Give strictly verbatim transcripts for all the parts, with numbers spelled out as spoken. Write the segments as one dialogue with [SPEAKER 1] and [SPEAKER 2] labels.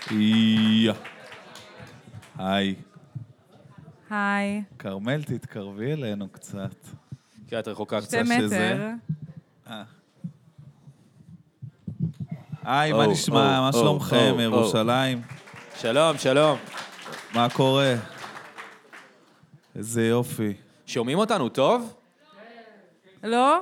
[SPEAKER 1] יא. היי.
[SPEAKER 2] היי.
[SPEAKER 1] קרמל, תתקרבי אלינו קצת.
[SPEAKER 3] כי את רחוקה קצת.
[SPEAKER 2] שתי מטר.
[SPEAKER 1] היי, מה נשמע? מה שלומכם, ירושלים?
[SPEAKER 3] שלום, שלום.
[SPEAKER 1] מה קורה? איזה יופי.
[SPEAKER 3] שומעים אותנו טוב?
[SPEAKER 2] לא?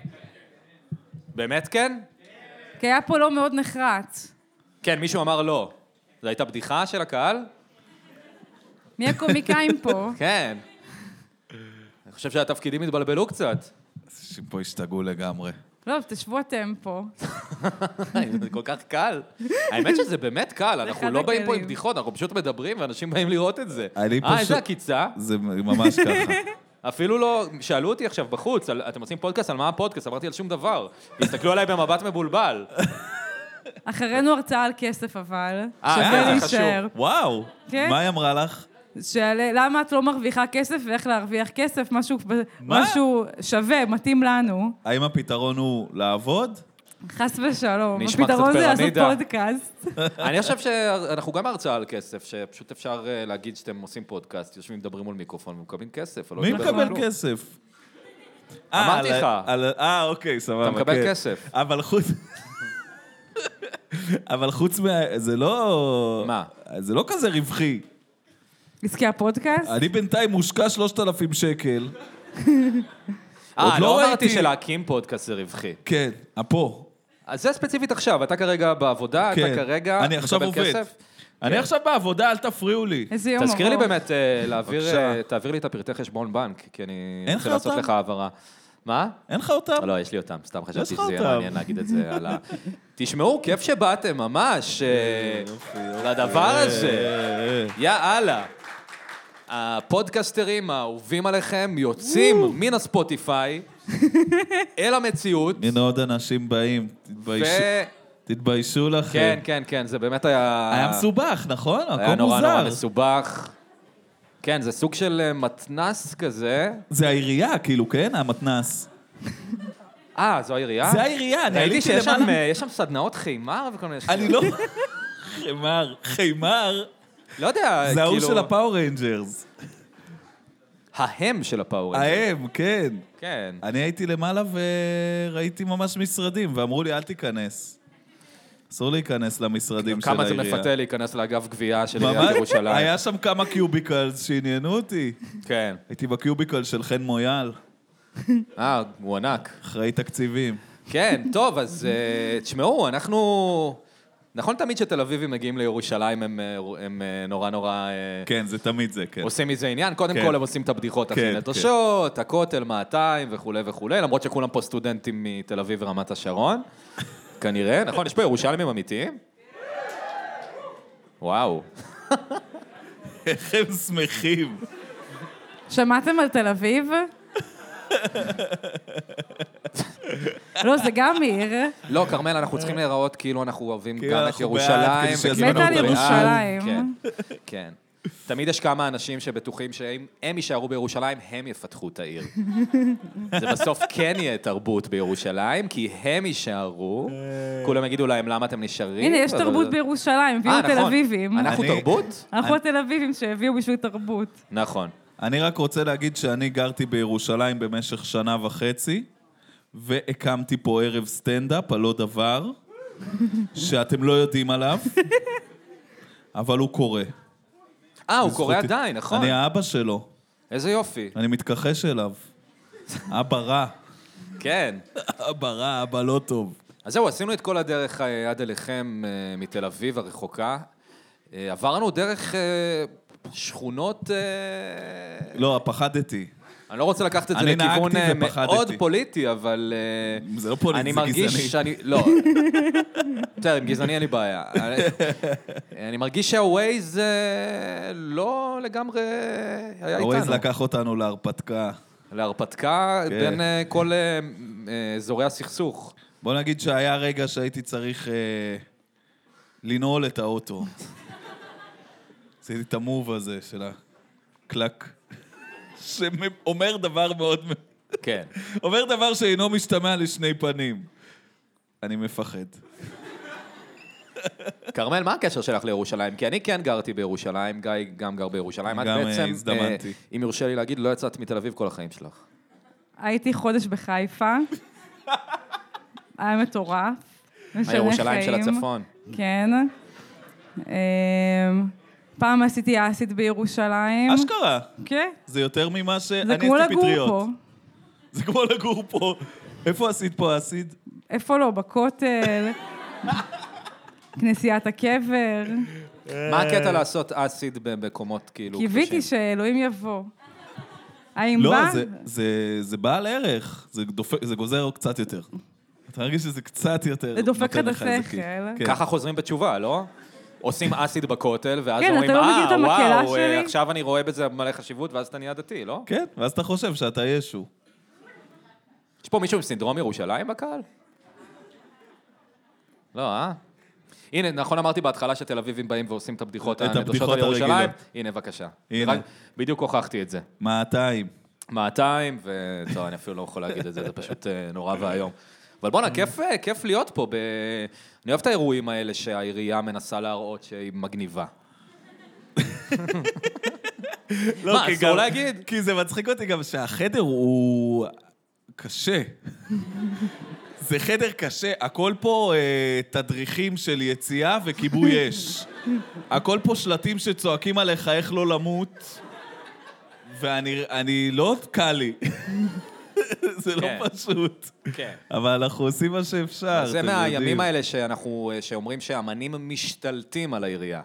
[SPEAKER 3] באמת כן?
[SPEAKER 2] כי היה פה לא מאוד נחרץ.
[SPEAKER 3] כן, מישהו אמר לא. זו הייתה בדיחה של הקהל?
[SPEAKER 2] מי הקומיקאים פה?
[SPEAKER 3] כן. אני חושב שהתפקידים התבלבלו קצת.
[SPEAKER 1] שפה השתגעו לגמרי.
[SPEAKER 2] לא, תשבו אתם פה.
[SPEAKER 3] זה כל כך קל. האמת שזה באמת קל, אנחנו לא באים פה עם בדיחות, אנחנו פשוט מדברים ואנשים באים לראות את זה. אה, איזה עקיצה.
[SPEAKER 1] זה ממש ככה.
[SPEAKER 3] אפילו לא, שאלו אותי עכשיו בחוץ, אתם עושים פודקאסט, על מה הפודקאסט? אמרתי על שום דבר. הסתכלו עליי במבט מבולבל.
[SPEAKER 2] אחרינו הרצאה על כסף אבל.
[SPEAKER 3] אה,
[SPEAKER 2] שווה
[SPEAKER 3] זה חשוב.
[SPEAKER 2] להישאר.
[SPEAKER 1] וואו.
[SPEAKER 2] כן?
[SPEAKER 1] מה היא אמרה לך?
[SPEAKER 2] למה את לא מרוויחה כסף ואיך להרוויח כסף? משהו,
[SPEAKER 1] מה?
[SPEAKER 2] משהו שווה, מתאים לנו.
[SPEAKER 1] האם הפתרון הוא לעבוד?
[SPEAKER 2] חס ושלום.
[SPEAKER 3] נשמע
[SPEAKER 2] הפתרון
[SPEAKER 3] קצת
[SPEAKER 2] זה לעשות
[SPEAKER 3] פירמידה.
[SPEAKER 2] פודקאסט.
[SPEAKER 3] אני חושב שאנחנו גם הרצאה על כסף, שפשוט אפשר להגיד שאתם עושים פודקאסט, יושבים מדברים מול מיקרופון ומקבלים כסף.
[SPEAKER 1] מי מקבל כסף?
[SPEAKER 3] אמרתי לך.
[SPEAKER 1] אה, אוקיי, סבבה.
[SPEAKER 3] אתה מקבל כסף.
[SPEAKER 1] אבל חוץ... אבל חוץ מה... זה לא...
[SPEAKER 3] מה?
[SPEAKER 1] זה לא כזה רווחי.
[SPEAKER 2] עסקי הפודקאסט?
[SPEAKER 1] אני בינתיים מושקע שלושת אלפים שקל.
[SPEAKER 3] אה,
[SPEAKER 1] לא
[SPEAKER 3] לא אמרתי
[SPEAKER 1] ראיתי-
[SPEAKER 3] שלהקים פודקאסט זה רווחי.
[SPEAKER 1] כן, פה.
[SPEAKER 3] אז זה ספציפית עכשיו, אתה כרגע בעבודה, אתה
[SPEAKER 1] כן.
[SPEAKER 3] כרגע
[SPEAKER 1] אני עכשיו
[SPEAKER 3] מקבל
[SPEAKER 1] עובד.
[SPEAKER 3] כסף?
[SPEAKER 1] אני
[SPEAKER 3] כן.
[SPEAKER 1] עכשיו בעבודה, אל תפריעו לי.
[SPEAKER 2] איזה יום
[SPEAKER 3] תזכיר לי
[SPEAKER 2] ארוך.
[SPEAKER 3] באמת, אה, להעביר,
[SPEAKER 1] בבקשה.
[SPEAKER 3] אה, תעביר לי את הפרטי חשבון בנק, כי אני
[SPEAKER 1] אין
[SPEAKER 3] רוצה
[SPEAKER 1] לך
[SPEAKER 3] לעשות
[SPEAKER 1] אותם?
[SPEAKER 3] לך העברה. מה?
[SPEAKER 1] אין לך אותם?
[SPEAKER 3] לא, יש לי אותם, סתם חשבתי
[SPEAKER 1] לך
[SPEAKER 3] שזה יהיה
[SPEAKER 1] אותם.
[SPEAKER 3] מעניין להגיד את זה על ה... תשמעו, כיף שבאתם, ממש, אה,
[SPEAKER 1] יופי, יופי.
[SPEAKER 3] לדבר הזה.
[SPEAKER 1] אה, אה.
[SPEAKER 3] יאללה. הפודקסטרים האהובים עליכם יוצאים מן הספוטיפיי אל המציאות.
[SPEAKER 1] הנה עוד אנשים באים, תתביישו.
[SPEAKER 3] ו...
[SPEAKER 1] תתביישו לכם.
[SPEAKER 3] כן, כן, כן, זה באמת היה...
[SPEAKER 1] היה מסובך, נכון?
[SPEAKER 3] היה
[SPEAKER 1] הכל
[SPEAKER 3] נורא נורא
[SPEAKER 1] מוזר.
[SPEAKER 3] מסובך. כן, זה סוג של אה, מתנס כזה.
[SPEAKER 1] זה העירייה, כאילו, כן? המתנס.
[SPEAKER 3] אה, זו העירייה?
[SPEAKER 1] זה העירייה, אני
[SPEAKER 3] ראיתי
[SPEAKER 1] עליתי
[SPEAKER 3] שיש שם,
[SPEAKER 1] למעלה.
[SPEAKER 3] אה, יש שם סדנאות חימר וכל מיני...
[SPEAKER 1] אני לא... חימר, חימר.
[SPEAKER 3] לא יודע,
[SPEAKER 1] זה ההוא
[SPEAKER 3] כאילו...
[SPEAKER 1] של הפאור ריינג'רס.
[SPEAKER 3] ההם של הפאור.
[SPEAKER 1] ההם, כן.
[SPEAKER 3] כן.
[SPEAKER 1] אני הייתי למעלה וראיתי ממש משרדים, ואמרו לי, אל תיכנס. אסור להיכנס למשרדים של
[SPEAKER 3] כמה זה
[SPEAKER 1] העירייה.
[SPEAKER 3] מפתה להיכנס לאגף גבייה של עיריית
[SPEAKER 1] ממש,
[SPEAKER 3] ירושלים.
[SPEAKER 1] היה שם כמה קיוביקלס שעניינו אותי.
[SPEAKER 3] כן.
[SPEAKER 1] הייתי בקיוביקל של חן מויאל,
[SPEAKER 3] אה, הוא ענק.
[SPEAKER 1] אחראי תקציבים.
[SPEAKER 3] כן, טוב, אז אה, תשמעו, אנחנו... נכון תמיד שתל אביבים מגיעים לירושלים, הם, אה, הם אה, נורא נורא... אה,
[SPEAKER 1] כן, זה תמיד זה, כן.
[SPEAKER 3] עושים מזה עניין, קודם
[SPEAKER 1] כן.
[SPEAKER 3] כל הם עושים את הבדיחות הכי
[SPEAKER 1] כן,
[SPEAKER 3] נטושות, הכותל, מאתיים וכו' וכו', למרות שכולם פה סטודנטים מתל אביב ורמת השרון, כנראה, נכון? יש פה ירושלמים אמיתיים? וואו.
[SPEAKER 1] איך הם שמחים.
[SPEAKER 2] שמעתם על תל אביב? לא, זה גם עיר.
[SPEAKER 3] לא, כרמל, אנחנו צריכים להיראות כאילו אנחנו אוהבים
[SPEAKER 1] כאילו
[SPEAKER 3] גם את
[SPEAKER 1] אנחנו בעד,
[SPEAKER 3] ירושלים.
[SPEAKER 1] כדי שיזמינו
[SPEAKER 3] וכאילו
[SPEAKER 2] מתה על
[SPEAKER 3] אנחנו בעד.
[SPEAKER 2] ירושלים.
[SPEAKER 3] כן, כן. תמיד יש כמה אנשים שבטוחים שאם הם יישארו בירושלים, הם יפתחו את העיר. זה בסוף כן יהיה תרבות בירושלים, כי הם יישארו. כולם יגידו להם למה אתם נשארים.
[SPEAKER 2] הנה, יש תרבות בירושלים, הביאו
[SPEAKER 3] אה,
[SPEAKER 2] תל
[SPEAKER 3] נכון.
[SPEAKER 2] אביבים.
[SPEAKER 3] אנחנו
[SPEAKER 1] אני-
[SPEAKER 3] תרבות?
[SPEAKER 2] אנחנו התל אביבים שהביאו בשביל תרבות.
[SPEAKER 3] נכון.
[SPEAKER 1] אני רק רוצה להגיד שאני גרתי בירושלים במשך שנה וחצי, והקמתי פה ערב סטנדאפ, על לא דבר, שאתם לא יודעים עליו, אבל הוא קורה.
[SPEAKER 3] אה, הוא קורא
[SPEAKER 1] בזכותי.
[SPEAKER 3] עדיין, נכון.
[SPEAKER 1] אני האבא שלו,
[SPEAKER 3] איזה יופי.
[SPEAKER 1] אני מתכחש אליו. אבא רע,
[SPEAKER 3] כן.
[SPEAKER 1] אבא רע, אבא לא טוב.
[SPEAKER 3] אז זהו, עשינו את כל הדרך אה, עד אליכם אה, מתל אביב הרחוקה. אה, עברנו דרך אה, שכונות... אה,
[SPEAKER 1] לא, פחדתי.
[SPEAKER 3] אני לא רוצה לקחת את זה
[SPEAKER 1] אני
[SPEAKER 3] לכיוון
[SPEAKER 1] נהגתי
[SPEAKER 3] אה,
[SPEAKER 1] ופחדתי.
[SPEAKER 3] מאוד פוליטי, אבל... אה,
[SPEAKER 1] זה לא פוליטי,
[SPEAKER 3] אני
[SPEAKER 1] זה
[SPEAKER 3] מרגיש
[SPEAKER 1] גזעני.
[SPEAKER 3] שאני... לא. בסדר, עם גזעני אין לי בעיה. אני- אני מרגיש שהווייז אה, לא לגמרי היה
[SPEAKER 1] הווייז
[SPEAKER 3] איתנו.
[SPEAKER 1] לקח אותנו להרפתקה.
[SPEAKER 3] להרפתקה
[SPEAKER 1] כן.
[SPEAKER 3] בין אה, כל אה, אה, אזורי הסכסוך.
[SPEAKER 1] בוא נגיד שהיה רגע שהייתי צריך אה, לנעול את האוטו. עשיתי את המוב הזה של הקלק, שאומר דבר מאוד...
[SPEAKER 3] כן.
[SPEAKER 1] אומר דבר שאינו משתמע לשני פנים. אני מפחד.
[SPEAKER 3] כרמל, מה הקשר שלך לירושלים? כי אני כן גרתי בירושלים, גיא גם גר בירושלים. את
[SPEAKER 1] גם, אה,
[SPEAKER 3] בעצם,
[SPEAKER 1] הזדמנתי.
[SPEAKER 3] אה, אם יורשה לי להגיד, לא יצאת מתל אביב כל החיים שלך.
[SPEAKER 2] הייתי חודש בחיפה. היה מטורף. משנה
[SPEAKER 3] הירושלים של
[SPEAKER 2] חיים.
[SPEAKER 3] הצפון.
[SPEAKER 2] כן. אמ, פעם עשיתי אסיד בירושלים.
[SPEAKER 1] אשכרה.
[SPEAKER 2] כן.
[SPEAKER 1] זה יותר ממה ש...
[SPEAKER 2] זה
[SPEAKER 1] אני
[SPEAKER 2] כמו
[SPEAKER 1] עשיתי
[SPEAKER 2] לגור
[SPEAKER 1] פטריות.
[SPEAKER 2] פה.
[SPEAKER 1] זה כמו לגור פה. איפה עשית פה אסיד?
[SPEAKER 2] איפה לא? בכותל. כנסיית הקבר.
[SPEAKER 3] מה הקטע לעשות אסיד במקומות כאילו קדושים?
[SPEAKER 2] קיוויתי שאלוהים יבוא. האם
[SPEAKER 1] לא,
[SPEAKER 2] בא?
[SPEAKER 1] זה, זה, זה בעל ערך. זה, דופק, זה גוזר קצת יותר. אתה מרגיש שזה קצת יותר...
[SPEAKER 2] זה דופק לך
[SPEAKER 1] נותן
[SPEAKER 2] את
[SPEAKER 1] איזה
[SPEAKER 2] השכל.
[SPEAKER 1] קיק. כן.
[SPEAKER 3] ככה חוזרים בתשובה, לא? עושים אסיד בכותל, ואז
[SPEAKER 2] כן,
[SPEAKER 3] אומרים,
[SPEAKER 2] אתה לא מכיר את
[SPEAKER 3] אה,
[SPEAKER 2] המקהלה
[SPEAKER 3] וואו,
[SPEAKER 2] שלי?"
[SPEAKER 3] עכשיו אני רואה בזה מלא חשיבות, ואז אתה נהיה דתי, לא?
[SPEAKER 1] כן, ואז אתה חושב שאתה ישו.
[SPEAKER 3] יש פה מישהו עם סינדרום ירושלים בקהל? לא, אה? הנה, נכון אמרתי בהתחלה שתל אביבים באים ועושים את הבדיחות
[SPEAKER 1] את
[SPEAKER 3] הנדושות
[SPEAKER 1] הבדיחות
[SPEAKER 3] על ירושלים?
[SPEAKER 1] הרגילות.
[SPEAKER 3] הנה, בבקשה.
[SPEAKER 1] הנה.
[SPEAKER 3] רק- בדיוק הוכחתי את זה.
[SPEAKER 1] מאתיים.
[SPEAKER 3] מאתיים, וטוב, אני אפילו לא יכול להגיד את זה, זה פשוט אה, נורא ואיום. אבל בוא'נה, כיף, אה, כיף להיות פה. ב... אני אוהב את האירועים האלה שהעירייה מנסה להראות שהיא מגניבה.
[SPEAKER 1] לא,
[SPEAKER 3] מה,
[SPEAKER 1] כי
[SPEAKER 3] אסור
[SPEAKER 1] גם-
[SPEAKER 3] להגיד?
[SPEAKER 1] כי זה מצחיק אותי גם שהחדר הוא קשה. זה חדר קשה, הכל פה אה, תדריכים של יציאה וכיבוי אש. הכל פה שלטים שצועקים עליך איך לא למות, ואני אני לא קל לי. זה לא
[SPEAKER 3] כן.
[SPEAKER 1] פשוט.
[SPEAKER 3] כן.
[SPEAKER 1] אבל אנחנו עושים מה שאפשר,
[SPEAKER 3] זה
[SPEAKER 1] אתם
[SPEAKER 3] מהימים
[SPEAKER 1] יודעים.
[SPEAKER 3] האלה שאנחנו, שאומרים שהאמנים משתלטים על העירייה.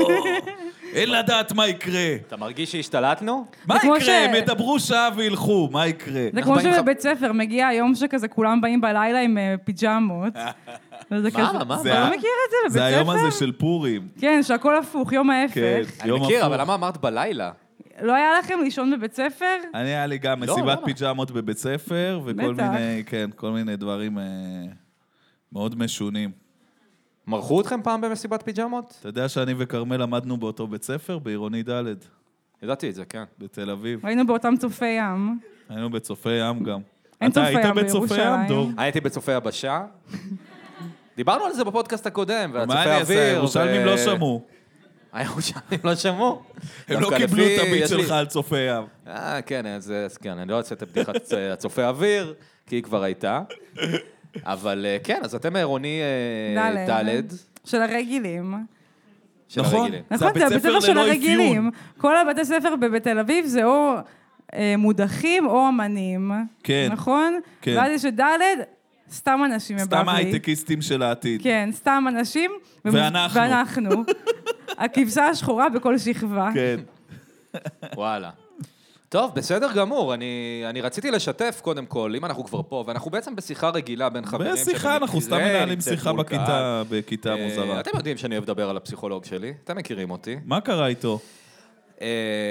[SPEAKER 1] אין לדעת מה יקרה.
[SPEAKER 3] אתה מרגיש שהשתלטנו?
[SPEAKER 1] מה
[SPEAKER 2] כמו
[SPEAKER 1] יקרה? הם
[SPEAKER 2] ש-
[SPEAKER 1] ידברו שעה וילכו, מה יקרה?
[SPEAKER 2] זה כמו
[SPEAKER 3] באים לך-
[SPEAKER 2] שבבית ספר מגיע היום שכזה כולם באים בלילה עם אה, פיג'מות. וזה
[SPEAKER 3] מה?
[SPEAKER 2] כזה-
[SPEAKER 3] מה?
[SPEAKER 2] אתה
[SPEAKER 1] ה-
[SPEAKER 2] לא מכיר את זה בבית ספר?
[SPEAKER 1] זה היום הזה של פורים.
[SPEAKER 2] כן, שהכל הפוך, יום
[SPEAKER 1] כן,
[SPEAKER 2] ההפך.
[SPEAKER 3] אני
[SPEAKER 1] יום
[SPEAKER 3] מכיר,
[SPEAKER 1] הפוך.
[SPEAKER 3] אבל למה אמרת בלילה?
[SPEAKER 2] לא היה לכם לישון בבית ספר?
[SPEAKER 1] אני היה לי גם
[SPEAKER 3] לא,
[SPEAKER 1] מסיבת
[SPEAKER 3] למה?
[SPEAKER 1] פיג'מות בבית ספר, וכל
[SPEAKER 2] בטח.
[SPEAKER 1] מיני, כן, כל מיני דברים אה, מאוד משונים.
[SPEAKER 3] מרחו אתכם פעם במסיבת פיג'מות?
[SPEAKER 1] אתה יודע שאני וכרמל למדנו באותו בית ספר, בעירוני ד',
[SPEAKER 3] ידעתי את זה, כן.
[SPEAKER 1] בתל אביב.
[SPEAKER 2] היינו באותם צופי ים.
[SPEAKER 1] היינו בצופי ים גם.
[SPEAKER 2] אין
[SPEAKER 1] אתה
[SPEAKER 2] צופי
[SPEAKER 1] היית
[SPEAKER 2] ים
[SPEAKER 1] בצופי ים,
[SPEAKER 2] בירושלים.
[SPEAKER 1] דור?
[SPEAKER 3] אני הייתי בצופי הבשה. דיברנו על זה בפודקאסט הקודם, ועל
[SPEAKER 1] מה
[SPEAKER 3] צופי
[SPEAKER 1] אני אעשה?
[SPEAKER 3] אוויר.
[SPEAKER 1] הירושלמים
[SPEAKER 3] ו-
[SPEAKER 1] לא שמעו.
[SPEAKER 3] הירושלמים לא שמעו.
[SPEAKER 1] הם לא
[SPEAKER 3] דווקא
[SPEAKER 1] קיבלו
[SPEAKER 3] לפי-
[SPEAKER 1] את הביט
[SPEAKER 3] יש לי-
[SPEAKER 1] שלך על צופי ים.
[SPEAKER 3] אה, כן, אז אז כן, אני לא אעשה את הבדיחת אה, הצופי אוויר, כי היא כבר הייתה. אבל אה, כן, אז אתם מעירוני אה,
[SPEAKER 2] ד'.
[SPEAKER 3] ד'
[SPEAKER 2] של הרגילים.
[SPEAKER 3] של
[SPEAKER 1] נכון.
[SPEAKER 3] הרגילים.
[SPEAKER 1] זה
[SPEAKER 2] נכון,
[SPEAKER 1] הבית
[SPEAKER 2] זה הבית
[SPEAKER 1] ספר
[SPEAKER 2] ספר של
[SPEAKER 1] ללא
[SPEAKER 2] הרגילים.
[SPEAKER 1] אפיון.
[SPEAKER 2] כל הבתי ספר בבית תל אביב זה או אה, מודחים או אמנים.
[SPEAKER 1] כן.
[SPEAKER 2] נכון?
[SPEAKER 1] כן.
[SPEAKER 2] ואז יש את ד', סתם אנשים מבבלי.
[SPEAKER 1] סתם הייטקיסטים של העתיד.
[SPEAKER 2] כן, סתם אנשים. ומ-
[SPEAKER 1] ואנחנו.
[SPEAKER 2] ואנחנו. הכבשה השחורה בכל שכבה.
[SPEAKER 1] כן.
[SPEAKER 3] וואלה. טוב, בסדר גמור. אני, אני רציתי לשתף, קודם כל, אם אנחנו כבר פה, ואנחנו בעצם בשיחה רגילה בין חברים.
[SPEAKER 1] בשיחה, אנחנו סתם
[SPEAKER 3] שבמקרה
[SPEAKER 1] מנהלים
[SPEAKER 3] נמצאת
[SPEAKER 1] שיחה
[SPEAKER 3] מול
[SPEAKER 1] בכיתה,
[SPEAKER 3] קהל.
[SPEAKER 1] בכיתה
[SPEAKER 3] אה,
[SPEAKER 1] מוזרה.
[SPEAKER 3] אתם יודעים שאני אוהב לדבר על הפסיכולוג שלי, אתם מכירים אותי.
[SPEAKER 1] מה קרה איתו?
[SPEAKER 3] אה,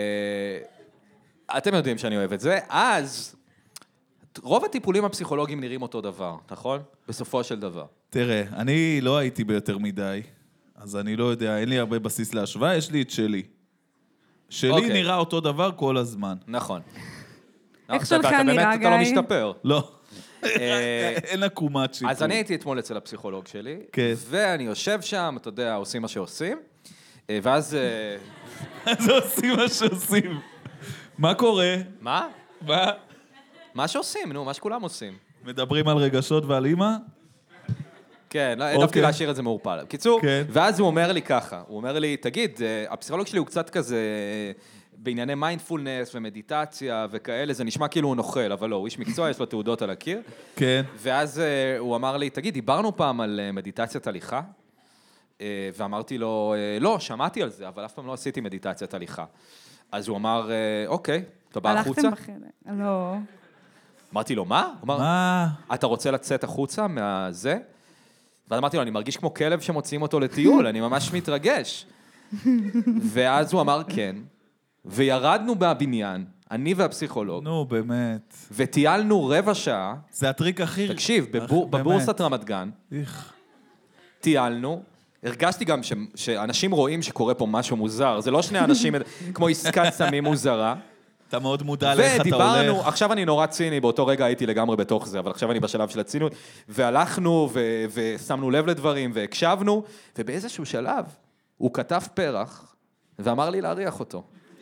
[SPEAKER 3] אתם יודעים שאני אוהב את זה. אז, רוב הטיפולים הפסיכולוגיים נראים אותו דבר, נכון? בסופו של דבר.
[SPEAKER 1] תראה, אני לא הייתי ביותר מדי, אז אני לא יודע, אין לי הרבה בסיס להשוואה, יש לי את שלי. שלי
[SPEAKER 3] אוקיי.
[SPEAKER 1] נראה אותו דבר כל הזמן.
[SPEAKER 3] נכון.
[SPEAKER 2] איך
[SPEAKER 3] אתה-
[SPEAKER 2] שלך
[SPEAKER 3] אתה
[SPEAKER 2] נראה,
[SPEAKER 3] באמת, אתה לא
[SPEAKER 2] גיא?
[SPEAKER 3] משתפר.
[SPEAKER 1] לא,
[SPEAKER 3] אה,
[SPEAKER 1] אין עקומת שיפור.
[SPEAKER 3] אז אני הייתי אתמול אצל הפסיכולוג שלי,
[SPEAKER 1] כן.
[SPEAKER 3] ואני יושב שם, אתה יודע, עושים מה שעושים, אה, ואז... אה,
[SPEAKER 1] אז עושים מה שעושים. מה קורה?
[SPEAKER 3] מה?
[SPEAKER 1] מה?
[SPEAKER 3] מה שעושים, נו, מה שכולם עושים.
[SPEAKER 1] מדברים על רגשות ועל אימא?
[SPEAKER 3] כן, לא, העדפתי
[SPEAKER 1] אוקיי.
[SPEAKER 3] להשאיר את זה מעורפל. בקיצור,
[SPEAKER 1] כן.
[SPEAKER 3] ואז הוא אומר לי ככה, הוא אומר לי, תגיד, אה, הפסיכולוג שלי הוא קצת כזה אה, בענייני מיינדפולנס ומדיטציה וכאלה, זה נשמע כאילו הוא נוכל, אבל לא, הוא איש מקצוע, יש לו תעודות על הקיר.
[SPEAKER 1] כן.
[SPEAKER 3] ואז אה, הוא אמר לי, תגיד, דיברנו פעם על אה, מדיטציית הליכה? אה, ואמרתי לו, אה, לא, שמעתי על זה, אבל אף פעם לא עשיתי מדיטציית הליכה. אז הוא אמר, אה, אוקיי, אתה בא החוצה?
[SPEAKER 2] הלכתם בחדר. לא.
[SPEAKER 3] אמרתי לו, מה? הוא אמר,
[SPEAKER 1] מה?
[SPEAKER 3] אתה רוצה לצאת החוצה מהזה? ואז אמרתי לו, אני מרגיש כמו כלב שמוציאים אותו לטיול, אני ממש מתרגש. ואז הוא אמר כן, וירדנו מהבניין, אני והפסיכולוג,
[SPEAKER 1] נו, באמת.
[SPEAKER 3] וטיילנו רבע שעה,
[SPEAKER 1] זה הטריק הכי...
[SPEAKER 3] תקשיב, בבור,
[SPEAKER 1] באמת.
[SPEAKER 3] בבורסת רמת גן,
[SPEAKER 1] איך.
[SPEAKER 3] טיילנו, הרגשתי גם ש, שאנשים רואים שקורה פה משהו מוזר, זה לא שני אנשים כמו עסקת סמים מוזרה,
[SPEAKER 1] אתה מאוד מודע לאיך אתה הולך.
[SPEAKER 3] ודיברנו, עכשיו אני נורא ציני, באותו רגע הייתי לגמרי בתוך זה, אבל עכשיו אני בשלב של הציניות, והלכנו ו- ושמנו לב לדברים והקשבנו, ובאיזשהו שלב הוא כתב פרח, ואמר לי להריח אותו.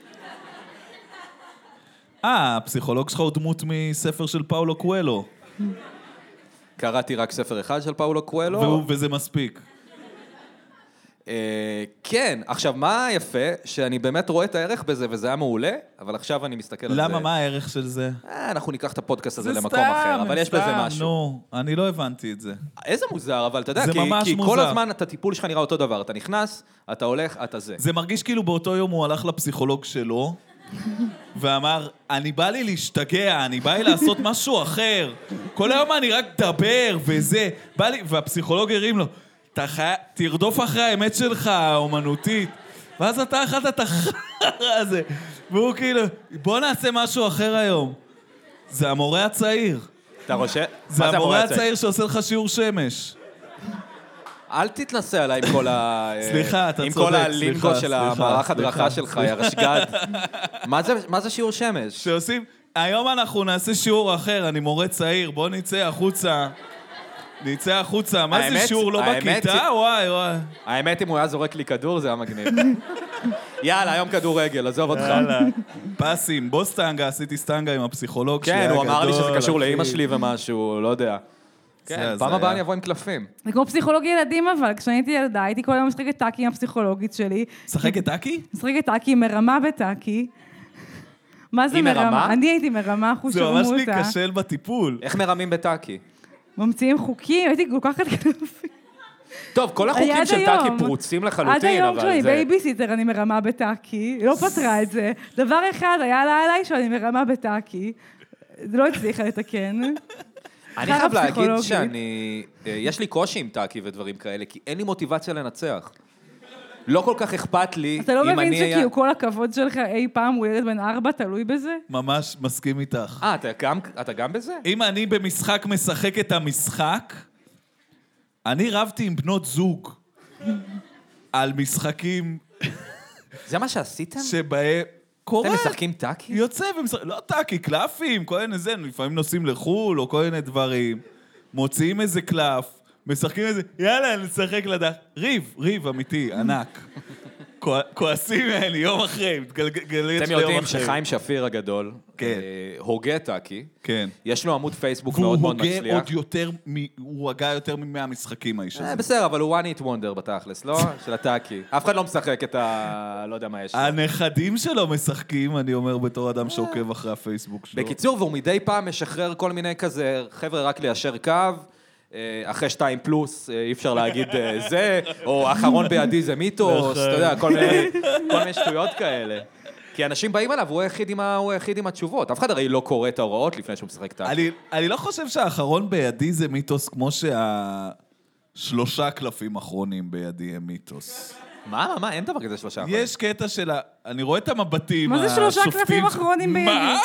[SPEAKER 1] אה, הפסיכולוג שלך הוא דמות מספר של פאולו קואלו.
[SPEAKER 3] קראתי רק ספר אחד של פאולו קואלו.
[SPEAKER 1] והוא, וזה מספיק.
[SPEAKER 3] אה, כן, עכשיו מה יפה? שאני באמת רואה את הערך בזה, וזה היה מעולה, אבל עכשיו אני מסתכל על זה.
[SPEAKER 1] למה, מה הערך של זה?
[SPEAKER 3] אה, אנחנו ניקח את הפודקאסט הזה
[SPEAKER 1] זה
[SPEAKER 3] למקום
[SPEAKER 1] סתם,
[SPEAKER 3] אחר, אבל יש
[SPEAKER 1] סתם,
[SPEAKER 3] בזה משהו.
[SPEAKER 1] נו, אני לא הבנתי את זה.
[SPEAKER 3] איזה מוזר, אבל אתה יודע,
[SPEAKER 1] זה
[SPEAKER 3] כי,
[SPEAKER 1] ממש
[SPEAKER 3] כי כל
[SPEAKER 1] מוזר.
[SPEAKER 3] הזמן את הטיפול שלך נראה אותו דבר, אתה נכנס, אתה הולך, אתה זה.
[SPEAKER 1] זה מרגיש כאילו באותו יום הוא הלך לפסיכולוג שלו, ואמר, אני בא לי להשתגע, אני בא לי לעשות משהו אחר. כל היום אני רק דבר וזה. בא לי, והפסיכולוג הרים לו, אתה חי... תרדוף אחרי האמת שלך, האומנותית. ואז אתה אחת את החרא הזה. והוא כאילו, בוא נעשה משהו אחר היום. זה המורה הצעיר.
[SPEAKER 3] אתה חושב?
[SPEAKER 1] זה המורה הצעיר שעושה לך שיעור שמש.
[SPEAKER 3] אל תתנסה עליי עם כל ה...
[SPEAKER 1] סליחה, אתה
[SPEAKER 3] עם
[SPEAKER 1] צודק,
[SPEAKER 3] כל הלינגו
[SPEAKER 1] סליחה,
[SPEAKER 3] של
[SPEAKER 1] סליחה,
[SPEAKER 3] המערך הדרכה
[SPEAKER 1] סליחה.
[SPEAKER 3] שלך, יא רשגד. מה זה- מה זה שיעור שמש?
[SPEAKER 1] שעושים, היום אנחנו נעשה שיעור אחר, אני מורה צעיר, בוא נצא החוצה. נצא החוצה, מה זה
[SPEAKER 3] האמת-
[SPEAKER 1] שיעור לא
[SPEAKER 3] האמת
[SPEAKER 1] בכיתה?
[SPEAKER 3] היא-
[SPEAKER 1] וואי, וואי.
[SPEAKER 3] האמת, אם הוא היה זורק לי כדור, זה היה מגניב. יאללה, היום כדורגל, עזוב אותך.
[SPEAKER 1] פסים, בוא סטנגה, עשיתי סטנגה עם הפסיכולוג שלי.
[SPEAKER 3] כן, הוא אמר לי שזה
[SPEAKER 1] הגדול,
[SPEAKER 3] קשור
[SPEAKER 1] אחי.
[SPEAKER 3] לאמא שלי ומשהו, לא יודע.
[SPEAKER 1] זה
[SPEAKER 3] כן,
[SPEAKER 1] הזיה.
[SPEAKER 3] פעם הבאה אני אבוא עם קלפים.
[SPEAKER 2] זה כמו פסיכולוג ילדים, אבל כשאני הייתי ילדה, הייתי כל היום משחקת טאקי עם הפסיכולוגית שלי.
[SPEAKER 1] משחקת טאקי?
[SPEAKER 2] משחקת טאקי, מרמה בטאקי. מה זה
[SPEAKER 3] היא מרמה?
[SPEAKER 2] מרמה? אני הייתי מרמה, אחוז
[SPEAKER 1] זה ממש
[SPEAKER 2] שרמוטה.
[SPEAKER 1] להיכשל בטיפול.
[SPEAKER 3] איך מרמים בטאקי?
[SPEAKER 2] ממציאים חוקים, הייתי כל כך התקלפים.
[SPEAKER 3] טוב, כל החוקים
[SPEAKER 2] עד
[SPEAKER 3] של
[SPEAKER 2] היום.
[SPEAKER 3] טאקי פרוצים
[SPEAKER 2] עד
[SPEAKER 3] לחלוטין,
[SPEAKER 2] היום כשאני
[SPEAKER 3] אבל זה...
[SPEAKER 2] בייביסיטר אני מרמה בטאקי, היא לא פתרה את זה. דבר אחד היה לה עליי שאני מרמה בטאקי, זה לא הצליחה לתקן.
[SPEAKER 3] אני
[SPEAKER 2] חרא
[SPEAKER 3] חייב להגיד
[SPEAKER 2] פסיכולוגית.
[SPEAKER 3] שאני... אה, יש לי קושי עם טאקי ודברים כאלה, כי אין לי מוטיבציה לנצח. לא כל כך אכפת לי
[SPEAKER 2] אתה לא
[SPEAKER 3] אם
[SPEAKER 2] מבין
[SPEAKER 3] אני היה...
[SPEAKER 2] שכאילו כל הכבוד שלך אי פעם הוא ילד בן ארבע, תלוי בזה?
[SPEAKER 1] ממש מסכים איתך.
[SPEAKER 3] אה, אתה גם- אתה גם בזה?
[SPEAKER 1] אם אני במשחק משחק את המשחק, אני רבתי עם בנות זוג על משחקים
[SPEAKER 3] זה מה שעשיתם?
[SPEAKER 1] שבהם... קורה.
[SPEAKER 3] אתם משחקים טאקי?
[SPEAKER 1] יוצא ומשחק... לא טאקי, קלפים, כל מיני זה, לפעמים נוסעים לחול או כל מיני דברים, מוציאים איזה קלף, משחקים איזה, יאללה, נשחק לדח. ריב, ריב אמיתי, ענק. כוע- כועסים ממני יום אחרי, מתגלגלים
[SPEAKER 3] אתם יודעים שחיים שפיר הגדול,
[SPEAKER 1] כן.
[SPEAKER 3] אה, הוגה טאקי,
[SPEAKER 1] כן.
[SPEAKER 3] יש לו עמוד פייסבוק
[SPEAKER 1] והוא
[SPEAKER 3] מאוד מאוד
[SPEAKER 1] הוגה
[SPEAKER 3] מצליח.
[SPEAKER 1] עוד יותר, מ- הוא הגה יותר ממאה משחקים האיש הזה.
[SPEAKER 3] אה, בסדר, אבל הוא one hit wonder בתכלס, לא? של הטאקי. אף אחד לא משחק את ה... לא יודע מה יש לו.
[SPEAKER 1] הנכדים שלו משחקים, אני אומר בתור אדם שעוקב אחרי הפייסבוק שלו.
[SPEAKER 3] בקיצור, והוא מדי פעם משחרר כל מיני כזה, חבר'ה, רק ליישר קו, אה, אחרי שתיים פלוס, אה, אי אפשר להגיד אה, זה, או האחרון בידי זה מיתוס, אתה יודע, כל מיני כל מיני שטויות כאלה. כי אנשים באים אליו, הוא היחיד עם ה- הוא היחיד עם התשובות. אף אחד הרי לא קורא את ההוראות לפני שהוא משחק טאקי.
[SPEAKER 1] אני, אני לא חושב שהאחרון בידי זה מיתוס כמו שהשלושה קלפים אחרונים בידי הם מיתוס.
[SPEAKER 3] מה, מה, מה, אין דבר כזה שלושה אחרונים.
[SPEAKER 1] יש קטע של ה... אני רואה את המבטים,
[SPEAKER 2] מה זה שלושה
[SPEAKER 1] השופטים
[SPEAKER 2] קלפים
[SPEAKER 1] ש-
[SPEAKER 2] אחרונים בידי?
[SPEAKER 1] מה?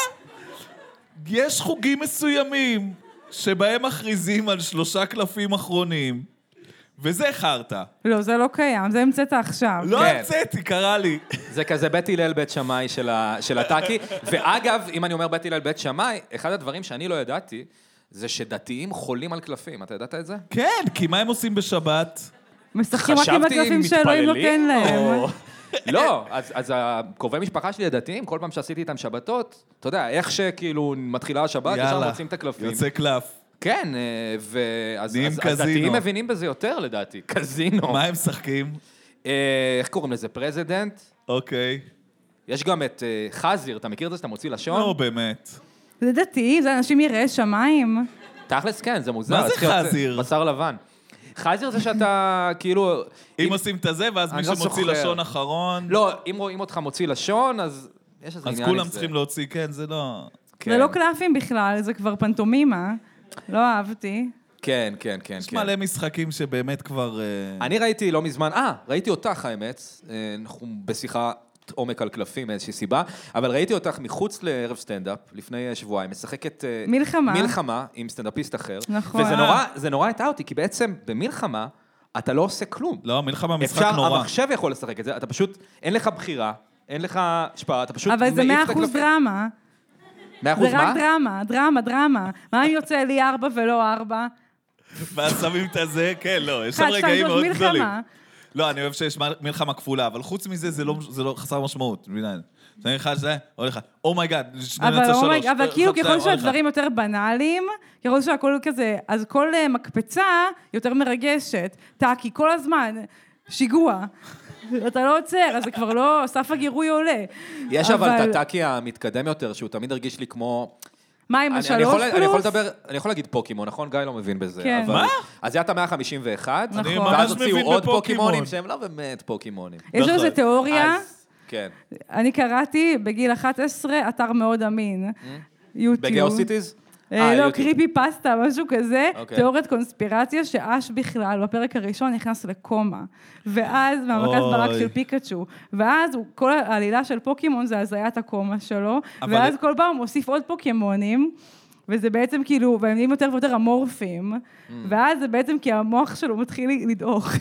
[SPEAKER 1] יש חוגים מסוימים שבהם מכריזים על שלושה קלפים אחרונים, וזה חרטא.
[SPEAKER 2] לא, זה לא קיים, זה המצאת עכשיו.
[SPEAKER 1] לא
[SPEAKER 3] כן.
[SPEAKER 1] המצאתי, קרה לי.
[SPEAKER 3] זה כזה בית הלל בית שמאי של ה- של הטאקי. ואגב, אם אני אומר בית הלל בית שמאי, אחד הדברים שאני לא ידעתי, זה שדתיים חולים על קלפים. אתה ידעת את זה?
[SPEAKER 1] כן, כי מה הם עושים בשבת?
[SPEAKER 2] משחקים רק עם
[SPEAKER 3] חשבתי
[SPEAKER 2] הקלפים שאלוהים נותן להם.
[SPEAKER 3] או- לא, אז, אז הקרובי משפחה שלי הדתיים, כל פעם שעשיתי איתם שבתות, אתה יודע, איך שכאילו מתחילה השבת, ישר מוצאים את הקלפים.
[SPEAKER 1] יוצא קלף.
[SPEAKER 3] כן, אה, ואז
[SPEAKER 1] נהיים
[SPEAKER 3] אז, אז
[SPEAKER 1] קזינו.
[SPEAKER 3] דתיים מבינים בזה יותר לדעתי, קזינו.
[SPEAKER 1] מה הם משחקים?
[SPEAKER 3] אה, איך קוראים לזה? פרזידנט?
[SPEAKER 1] אוקיי.
[SPEAKER 3] יש גם את אה, חזיר, אתה מכיר את זה שאתה מוציא לשון?
[SPEAKER 1] לא, באמת.
[SPEAKER 2] זה דתי, זה אנשים יראי שמיים.
[SPEAKER 3] תכלס כן, זה מוזר.
[SPEAKER 1] מה זה
[SPEAKER 3] צריך להיות-
[SPEAKER 1] חזיר?
[SPEAKER 3] בשר לבן. חזיר זה שאתה, כאילו...
[SPEAKER 1] אם עושים את הזה, ואז
[SPEAKER 3] אני
[SPEAKER 1] מי
[SPEAKER 3] לא
[SPEAKER 1] שמוציא
[SPEAKER 3] זוכר.
[SPEAKER 1] לשון אחרון,
[SPEAKER 3] לא, אם רואים אותך מוציא לשון, אז יש איזה
[SPEAKER 1] אז
[SPEAKER 3] עניין עם זה.
[SPEAKER 1] כולם צריכים להוציא, כן, זה לא...
[SPEAKER 3] כן.
[SPEAKER 2] זה לא קלפים בכלל, זה כבר פנטומימה. לא אהבתי.
[SPEAKER 3] כן, כן, כן.
[SPEAKER 1] יש
[SPEAKER 3] כן.
[SPEAKER 1] מלא משחקים שבאמת כבר... אה,
[SPEAKER 3] אני ראיתי לא מזמן, אה, ראיתי אותך האמת, אה, אנחנו בשיחה עומק על קלפים מאיזושהי סיבה, אבל ראיתי אותך מחוץ לערב סטנדאפ, לפני שבועיים, משחקת... אה,
[SPEAKER 2] מלחמה.
[SPEAKER 3] מלחמה עם סטנדאפיסט אחר.
[SPEAKER 2] נכון.
[SPEAKER 3] וזה נורא, זה נורא הטעה אותי, כי בעצם במלחמה אתה לא עושה כלום.
[SPEAKER 1] לא, מלחמה משחק
[SPEAKER 3] אפשר,
[SPEAKER 1] נורא.
[SPEAKER 3] המחשב יכול לשחק את זה, אתה פשוט, אין לך בחירה, אין לך השפעה, אתה פשוט
[SPEAKER 2] אבל זה
[SPEAKER 3] מעיף
[SPEAKER 2] מאה
[SPEAKER 3] את
[SPEAKER 2] אחוז
[SPEAKER 3] הקלפים.
[SPEAKER 2] דרמה.
[SPEAKER 3] מאה אחוז
[SPEAKER 2] זה רק
[SPEAKER 3] מה?
[SPEAKER 2] דרמה, דרמה, דרמה. מה אם יוצא לי ארבע ולא ארבע?
[SPEAKER 1] ואז שמים את הזה, כן, לא, יש שם
[SPEAKER 2] אחד, שתיים,
[SPEAKER 1] רגעים
[SPEAKER 2] שלוש,
[SPEAKER 1] מאוד גדולים.
[SPEAKER 2] מלחמה.
[SPEAKER 1] לא, אני אוהב שיש מלחמה כפולה, אבל חוץ מזה, זה לא, זה לא חסר משמעות, מבינה? שאני אחד שזה, הולך לך, אומייגאד, שני
[SPEAKER 2] אבל,
[SPEAKER 1] נצא
[SPEAKER 2] אומייג-
[SPEAKER 1] שלוש.
[SPEAKER 2] אבל כאילו
[SPEAKER 1] אחד,
[SPEAKER 2] ככל
[SPEAKER 1] שתיים, הולך לך.
[SPEAKER 2] שהדברים יותר בנאליים, ככל שהכל כזה, אז כל אה, מקפצה יותר מרגשת. טאקי, כל הזמן, שיגוע. אתה לא עוצר, אז זה כבר לא, סף הגירוי עולה.
[SPEAKER 3] יש אבל את הטאקי המתקדם יותר, שהוא תמיד הרגיש לי כמו...
[SPEAKER 2] מה עם
[SPEAKER 3] אני-
[SPEAKER 2] השלוש
[SPEAKER 3] אני יכול-
[SPEAKER 2] פלוס?
[SPEAKER 3] אני יכול לדבר, אני יכול להגיד פוקימון, נכון? גיא לא מבין בזה.
[SPEAKER 2] כן.
[SPEAKER 3] אבל-
[SPEAKER 1] מה?
[SPEAKER 3] אז היה את ה-מאה חמישים ואחת,
[SPEAKER 2] אני
[SPEAKER 1] ממש
[SPEAKER 3] ואז
[SPEAKER 1] מבין
[SPEAKER 3] הוציאו עוד
[SPEAKER 1] בפוקימון.
[SPEAKER 3] פוקימונים שהם לא באמת פוקימונים.
[SPEAKER 2] יש
[SPEAKER 1] נכון.
[SPEAKER 2] לזה תיאוריה,
[SPEAKER 3] אז, כן.
[SPEAKER 2] אני קראתי בגיל אחת עשרה, אתר מאוד אמין. יוטיוב.
[SPEAKER 3] בגיאוסיטיז?
[SPEAKER 2] אה, לא,
[SPEAKER 3] יוטיוב.
[SPEAKER 2] קריפי פסטה, משהו כזה,
[SPEAKER 3] אוקיי.
[SPEAKER 2] תיאוריית קונספירציה, שאש בכלל, בפרק הראשון נכנס לקומה. ואז, מהמכת ברק
[SPEAKER 1] אוי.
[SPEAKER 2] של פיקאצ'ו. ואז הוא- כל העלילה של פוקימון זה הזיית הקומה שלו,
[SPEAKER 1] אבל-
[SPEAKER 2] ואז כל פעם הוא מוסיף עוד פוקימונים, וזה בעצם כאילו, והם נהיים יותר ויותר אמורפיים, ואז זה בעצם כי המוח שלו מתחיל לדעוך.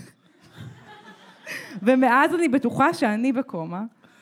[SPEAKER 2] ומאז אני בטוחה שאני בקומה.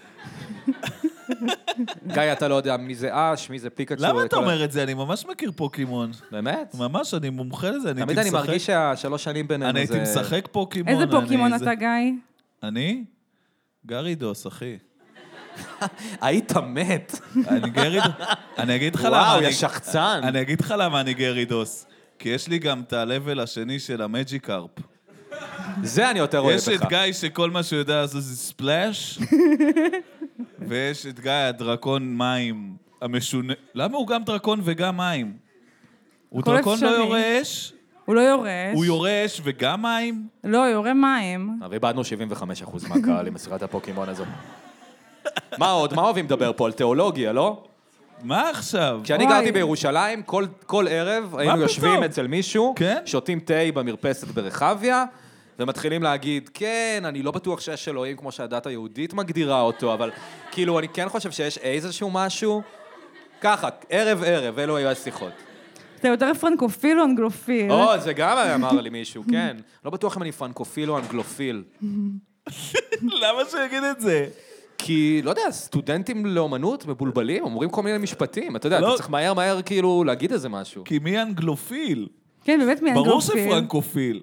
[SPEAKER 3] גיא, אתה לא יודע מי זה אש, מי זה פיקאצ'ו.
[SPEAKER 1] למה אתה
[SPEAKER 3] כל ה-
[SPEAKER 1] אומר את זה? אני ממש מכיר פוקימון.
[SPEAKER 3] באמת?
[SPEAKER 1] ממש, אני מומחה לזה, אני הייתי
[SPEAKER 3] תמיד אני
[SPEAKER 1] משחק.
[SPEAKER 3] מרגיש שהשלוש שנים בינינו
[SPEAKER 1] אני הייתי
[SPEAKER 3] זה...
[SPEAKER 1] משחק פוקימון.
[SPEAKER 2] איזה
[SPEAKER 1] אני
[SPEAKER 2] פוקימון
[SPEAKER 1] זה-
[SPEAKER 2] אתה, גיא?
[SPEAKER 1] אני? גרידוס, אחי.
[SPEAKER 3] היית מת.
[SPEAKER 1] אני גרידוס. אני אגיד לך למה...
[SPEAKER 3] וואו,
[SPEAKER 1] אני-
[SPEAKER 3] יא שחצן.
[SPEAKER 1] אני אגיד לך למה אני גרידוס. כי יש לי גם את ה-level השני של המג'יקארפ.
[SPEAKER 3] זה אני יותר אוהב
[SPEAKER 1] יש את
[SPEAKER 3] בך.
[SPEAKER 1] גיא שכל מה שהוא יודע לעשות זה ספלאש, ויש את גיא הדרקון מים המשונה. למה הוא גם דרקון וגם מים? הוא
[SPEAKER 2] הכל
[SPEAKER 1] דרקון לא
[SPEAKER 2] אפשרי.
[SPEAKER 1] יורה אש,
[SPEAKER 2] הוא לא יורש.
[SPEAKER 1] הוא יורה אש וגם מים?
[SPEAKER 2] לא, יורה מים.
[SPEAKER 3] אבל איבדנו שבעים וחמישה אחוז מהקהל עם מסירת הפוקימון הזו. מה עוד? מה אוהבים לדבר פה? על תיאולוגיה, לא?
[SPEAKER 1] מה עכשיו?
[SPEAKER 3] כשאני
[SPEAKER 2] וואי.
[SPEAKER 3] גרתי בירושלים, כל, כל ערב היינו
[SPEAKER 1] פתאום?
[SPEAKER 3] יושבים אצל מישהו,
[SPEAKER 1] כן?
[SPEAKER 3] שותים תה במרפסת ברחביה, ומתחילים להגיד, כן, אני לא בטוח שיש אלוהים כמו שהדת היהודית מגדירה אותו, אבל כאילו, אני כן חושב שיש איזשהו משהו, ככה, ערב ערב, אלו היו השיחות.
[SPEAKER 2] אתה יותר פרנקופיל או אנגלופיל?
[SPEAKER 3] או, זה גם אמר לי מישהו, כן. לא בטוח אם אני פרנקופיל או אנגלופיל.
[SPEAKER 1] למה שיגיד את זה?
[SPEAKER 3] כי, לא יודע, סטודנטים לאומנות מבולבלים, אומרים כל מיני משפטים, אתה יודע,
[SPEAKER 1] לא.
[SPEAKER 3] אתה צריך מהר מהר כאילו להגיד איזה משהו.
[SPEAKER 1] כי מי אנגלופיל?
[SPEAKER 2] כן, באמת מי
[SPEAKER 1] ברור
[SPEAKER 2] אנגלופיל?
[SPEAKER 1] שפרנקופיל.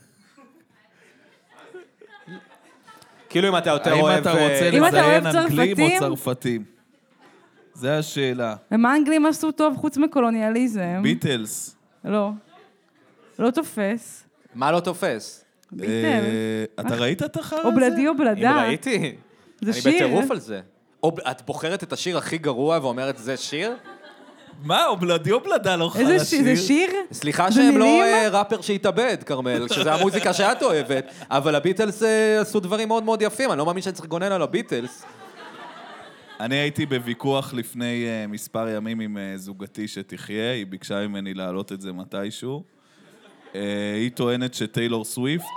[SPEAKER 3] כאילו אם אתה יותר
[SPEAKER 1] האם
[SPEAKER 3] אוהב...
[SPEAKER 1] אתה רוצה
[SPEAKER 2] אם אתה
[SPEAKER 1] לציין
[SPEAKER 2] אוהב
[SPEAKER 1] אנגלים או
[SPEAKER 2] צרפתים?
[SPEAKER 1] צרפתים? זו השאלה.
[SPEAKER 2] ומה האנגלים עשו טוב חוץ מקולוניאליזם?
[SPEAKER 1] ביטלס.
[SPEAKER 2] לא. לא תופס.
[SPEAKER 3] מה לא תופס?
[SPEAKER 2] ביטלס.
[SPEAKER 1] אה, אתה ראית את החרא הזה?
[SPEAKER 2] או בלדי או
[SPEAKER 3] אם
[SPEAKER 2] בלדה.
[SPEAKER 3] ראיתי,
[SPEAKER 2] זה
[SPEAKER 3] אני
[SPEAKER 2] שיר.
[SPEAKER 3] בטירוף על זה. או את בוחרת את השיר הכי גרוע ואומרת, זה שיר?
[SPEAKER 1] מה, או בלדי או בלדה לא חרא
[SPEAKER 2] איזה שיר? זה שיר?
[SPEAKER 3] סליחה
[SPEAKER 2] זה
[SPEAKER 3] שהם לא
[SPEAKER 2] מילים?
[SPEAKER 3] אה, ראפר שהתאבד, כרמל, שזה המוזיקה שאת אוהבת, אבל הביטלס אה, עשו דברים מאוד מאוד יפים, אני לא מאמין שאני צריך לגונן על הביטלס.
[SPEAKER 1] אני הייתי בוויכוח לפני uh, מספר ימים עם uh, זוגתי שתחיה, היא ביקשה ממני להעלות את זה מתישהו. Uh, היא טוענת שטיילור סוויפט...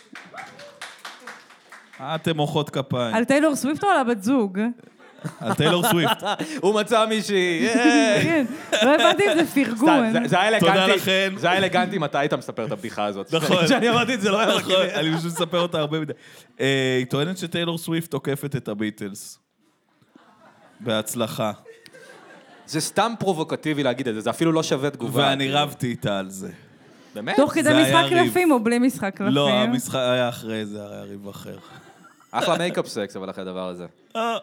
[SPEAKER 1] אה, אתם מוחאות כפיים.
[SPEAKER 2] על טיילור סוויפט או על הבת זוג?
[SPEAKER 1] על טיילור סוויפט.
[SPEAKER 3] הוא מצא מישהי,
[SPEAKER 2] כן. לא הבנתי אם זה פרגון.
[SPEAKER 3] סתם, זה- זה היה
[SPEAKER 1] תודה
[SPEAKER 3] אלגנטי,
[SPEAKER 1] לכן.
[SPEAKER 3] זה היה אלגנטי מתי היית מספר את הבדיחה הזאת.
[SPEAKER 1] נכון.
[SPEAKER 3] כשאני אמרתי את זה לא היה
[SPEAKER 1] נכון,
[SPEAKER 3] מגניב.
[SPEAKER 1] אני פשוט מספר אותה הרבה מדי. אה, היא טוענת שטיילור סוויפט תוקפת את הביטלס. בהצלחה.
[SPEAKER 3] זה סתם פרובוקטיבי להגיד את זה, זה אפילו לא שווה תגובה.
[SPEAKER 1] ואני
[SPEAKER 3] כאילו.
[SPEAKER 1] רבתי איתה על זה.
[SPEAKER 3] באמת?
[SPEAKER 2] תוך כדי
[SPEAKER 1] זה היה
[SPEAKER 2] משחק
[SPEAKER 1] ריב.
[SPEAKER 2] קלפים או בלי משחק קלפים?
[SPEAKER 1] לא, המשחק היה אחרי זה, היה ריב אחר.
[SPEAKER 3] אחלה מייקאפ סקס, אבל אחרי הדבר הזה.
[SPEAKER 1] אה.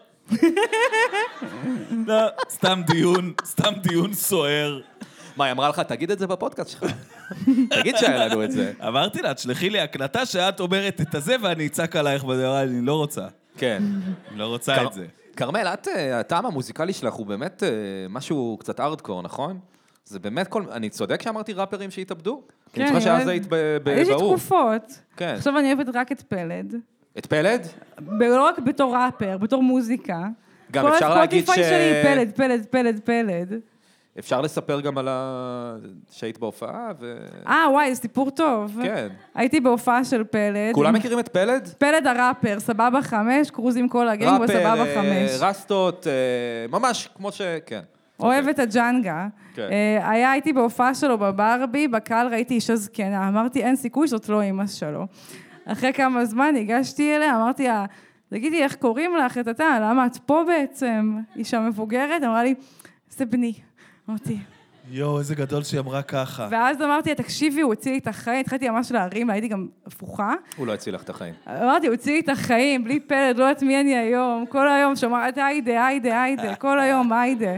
[SPEAKER 1] לא, סתם דיון, סתם דיון סוער.
[SPEAKER 3] מה, היא אמרה לך, תגיד את זה בפודקאסט שלך. תגיד שהיה לנו את זה.
[SPEAKER 1] אמרתי לה, תשלחי לי הקלטה שאת אומרת את הזה ואני אצעק עלייך בדבר, אני לא רוצה.
[SPEAKER 3] כן.
[SPEAKER 1] אני לא רוצה את זה.
[SPEAKER 3] כרמל, את, אה, הטעם המוזיקלי שלך הוא באמת אה, משהו קצת ארדקור, נכון? זה באמת כל... אני צודק שאמרתי ראפרים שהתאבדו? כי אני
[SPEAKER 2] כן,
[SPEAKER 3] זוכר
[SPEAKER 2] אני
[SPEAKER 3] שאז
[SPEAKER 2] אוהב-
[SPEAKER 3] היית ב- ב-
[SPEAKER 2] יש לי
[SPEAKER 3] באו"ם.
[SPEAKER 2] תקופות.
[SPEAKER 3] כן.
[SPEAKER 2] עכשיו אני אוהבת רק את פלד.
[SPEAKER 3] את פלד?
[SPEAKER 2] ב- לא רק בתור ראפר, בתור מוזיקה.
[SPEAKER 3] גם אפשר להגיד ש...
[SPEAKER 2] כל הספוטיפיי שלי פלד, פלד, פלד, פלד.
[SPEAKER 3] אפשר לספר גם על ה... שהיית בהופעה ו...
[SPEAKER 2] אה, וואי, זה סיפור טוב.
[SPEAKER 3] כן.
[SPEAKER 2] הייתי בהופעה של פלד.
[SPEAKER 3] כולם מכירים את פלד?
[SPEAKER 2] פלד הראפר, סבבה חמש, קרוזים כל הגנג בסבבה
[SPEAKER 3] אה,
[SPEAKER 2] חמש.
[SPEAKER 3] רסטות, אה, ממש כמו ש... כן.
[SPEAKER 2] אוהב את הג'אנגה.
[SPEAKER 3] כן.
[SPEAKER 2] אה, היה, הייתי בהופעה שלו בברבי, בקהל ראיתי אישה זקנה. אמרתי, אין סיכוי, זאת לא אמא שלו. אחרי כמה זמן הגשתי אליה, אמרתי לה, תגידי, איך קוראים לך את אתה? למה את פה בעצם? אישה מבוגרת? אמרה לי, זה בני. אמרתי.
[SPEAKER 1] יואו, איזה גדול שהיא אמרה ככה.
[SPEAKER 2] ואז אמרתי, תקשיבי, הוא הוציא לי את החיים, התחלתי ממש להרים, הייתי גם הפוכה.
[SPEAKER 3] הוא לא הציל לך את החיים.
[SPEAKER 2] אמרתי, הוא הוציא לי את החיים, בלי פלד, לא יודעת מי אני היום, כל היום שומעת, היידה, היידה, היידה, כל היום, היידה.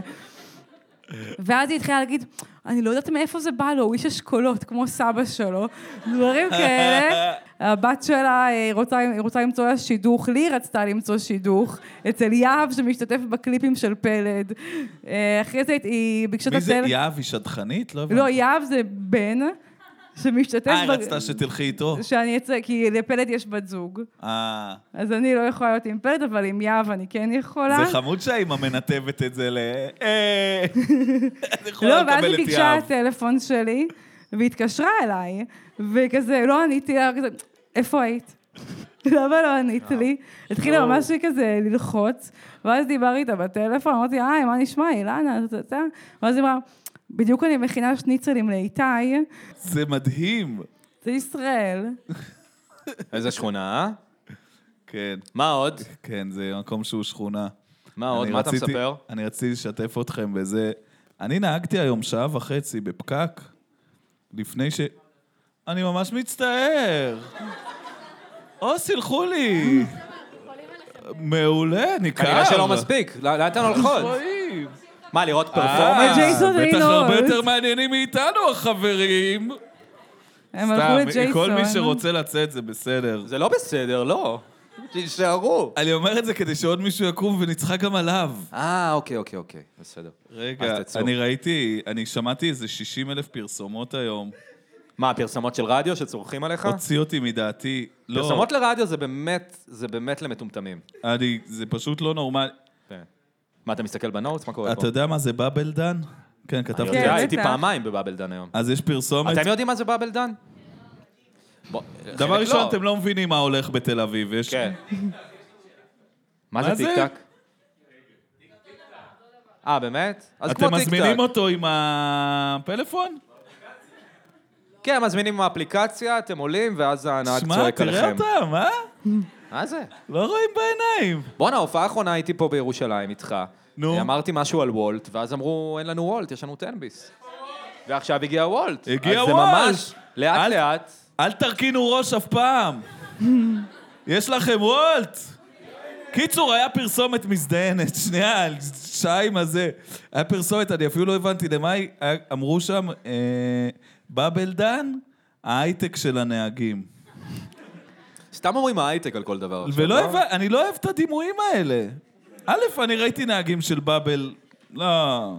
[SPEAKER 2] ואז היא התחילה להגיד, אני לא יודעת מאיפה זה בא לו, הוא איש אשכולות, כמו סבא שלו, דברים כאלה. הבת שלה רוצה, רוצה למצוא לה שידוך, לי רצתה למצוא שידוך, אצל יהב שמשתתף בקליפים של פלד. אחרי זה היא ביקשה את
[SPEAKER 1] מי
[SPEAKER 2] הטל...
[SPEAKER 1] זה, יהב היא שדכנית? לא הבנתי.
[SPEAKER 2] לא, יהב זה בן שמשתתף...
[SPEAKER 1] אה, רצתה שתלכי איתו?
[SPEAKER 2] שאני אצא, כי לפלד יש בת זוג.
[SPEAKER 1] אה.
[SPEAKER 2] אז אני לא יכולה להיות עם פלד, אבל עם יהב אני כן יכולה.
[SPEAKER 1] זה חמוד שהאימא מנתבת את זה ל... אה... אני יכולה
[SPEAKER 2] לא, ואז
[SPEAKER 1] לקבל
[SPEAKER 2] היא
[SPEAKER 1] את
[SPEAKER 2] ביקשה
[SPEAKER 1] יהב.
[SPEAKER 2] הטלפון שלי, והתקשרה אליי, וכזה, לא עניתי לה, כזה, איפה היית? למה לא ענית לי? התחילה ממש כזה ללחוץ, ואז דיברתי איתה בטלפון, אמרתי, היי, מה נשמע, אילנה? ואז היא אמרה, בדיוק אני מכינה שניצלים לאיתי.
[SPEAKER 1] זה מדהים.
[SPEAKER 2] זה ישראל.
[SPEAKER 3] איזה שכונה, אה?
[SPEAKER 1] כן.
[SPEAKER 3] מה עוד?
[SPEAKER 1] כן, זה מקום שהוא שכונה.
[SPEAKER 3] מה עוד?
[SPEAKER 1] אני
[SPEAKER 3] מה אתה
[SPEAKER 1] רציתי-
[SPEAKER 3] מספר?
[SPEAKER 1] אני רציתי לשתף אתכם בזה. אני נהגתי היום שעה וחצי בפקק, לפני ש... אני ממש מצטער. או, סלחו לי. מעולה, ניכר.
[SPEAKER 3] כנראה שלא מספיק, לאן אתן הולכות?
[SPEAKER 1] רואים.
[SPEAKER 3] מה, לראות
[SPEAKER 1] אה,
[SPEAKER 3] פרפורמנס?
[SPEAKER 2] ג'ייסון
[SPEAKER 1] בטח
[SPEAKER 2] רינולדס.
[SPEAKER 1] הרבה יותר מעניינים מאיתנו, החברים.
[SPEAKER 2] הם הלכו לג'ייסון.
[SPEAKER 1] כל מי שרוצה לצאת זה בסדר.
[SPEAKER 3] זה לא בסדר, לא. תישארו.
[SPEAKER 1] אני אומר את זה כדי שעוד מישהו יקום ונצחק גם עליו.
[SPEAKER 3] אה, אוקיי, אוקיי, אוקיי, בסדר.
[SPEAKER 1] רגע,
[SPEAKER 3] אז תצאו.
[SPEAKER 1] אני ראיתי, אני שמעתי איזה שישים אלף פרסומות היום.
[SPEAKER 3] מה, פרסומות של רדיו שצורכים עליך?
[SPEAKER 1] הוציא אותי מדעתי. לא,
[SPEAKER 3] פרסומות לרדיו זה באמת, זה באמת למטומטמים.
[SPEAKER 1] אני, זה פשוט לא נורמלי.
[SPEAKER 3] כן. מה, אתה מסתכל בנוטס? מה קורה פה?
[SPEAKER 1] אתה יודע מה זה באבל דן? כן,
[SPEAKER 3] אני
[SPEAKER 1] כתבתי.
[SPEAKER 3] יודע,
[SPEAKER 2] כן,
[SPEAKER 3] הייתי
[SPEAKER 2] בטח.
[SPEAKER 3] פעמיים בבאבל דן היום.
[SPEAKER 1] אז יש פרסומת.
[SPEAKER 3] אתם יודעים מה זה באבל דן? בוא,
[SPEAKER 1] דבר
[SPEAKER 3] חלק
[SPEAKER 1] ראשון,
[SPEAKER 3] לא.
[SPEAKER 1] אתם לא מבינים מה הולך בתל אביב. יש...
[SPEAKER 3] כן. מה
[SPEAKER 1] מה
[SPEAKER 3] זה
[SPEAKER 1] זה?
[SPEAKER 3] טיק טק? אה, באמת? אז כמו
[SPEAKER 1] אתם
[SPEAKER 3] טיק
[SPEAKER 1] מזמינים
[SPEAKER 3] טק.
[SPEAKER 1] אותו עם הפלאפון?
[SPEAKER 3] כן, מזמינים מאפליקציה, אתם עולים, ואז הנהג
[SPEAKER 1] שמע,
[SPEAKER 3] צועק
[SPEAKER 1] תראה
[SPEAKER 3] עליכם.
[SPEAKER 1] אותם, אה?
[SPEAKER 3] מה זה?
[SPEAKER 1] לא רואים בעיניים.
[SPEAKER 3] בואנה, ההופעה האחרונה הייתי פה בירושלים איתך.
[SPEAKER 1] נו.
[SPEAKER 3] אמרתי משהו על וולט, ואז אמרו, אין לנו וולט, יש לנו טנביס. ועכשיו הגיע וולט.
[SPEAKER 1] הגיע
[SPEAKER 3] אז
[SPEAKER 1] וולט.
[SPEAKER 3] זה ממש, לאט
[SPEAKER 1] אל-
[SPEAKER 3] לאט.
[SPEAKER 1] אל תרכינו ראש אף פעם. יש לכם וולט. קיצור, היה פרסומת מזדיינת, שנייה, שעה עם הזה. היה פרסומת, אני אפילו לא הבנתי למה היא, היה- אמרו שם, אה, באבל דן, ההייטק של הנהגים.
[SPEAKER 3] סתם אומרים ההייטק על כל דבר. עכשיו,
[SPEAKER 1] ולא
[SPEAKER 3] לא?
[SPEAKER 1] הבנתי, אני לא אוהב את הדימויים האלה. א', אני ראיתי נהגים של באבל, לא,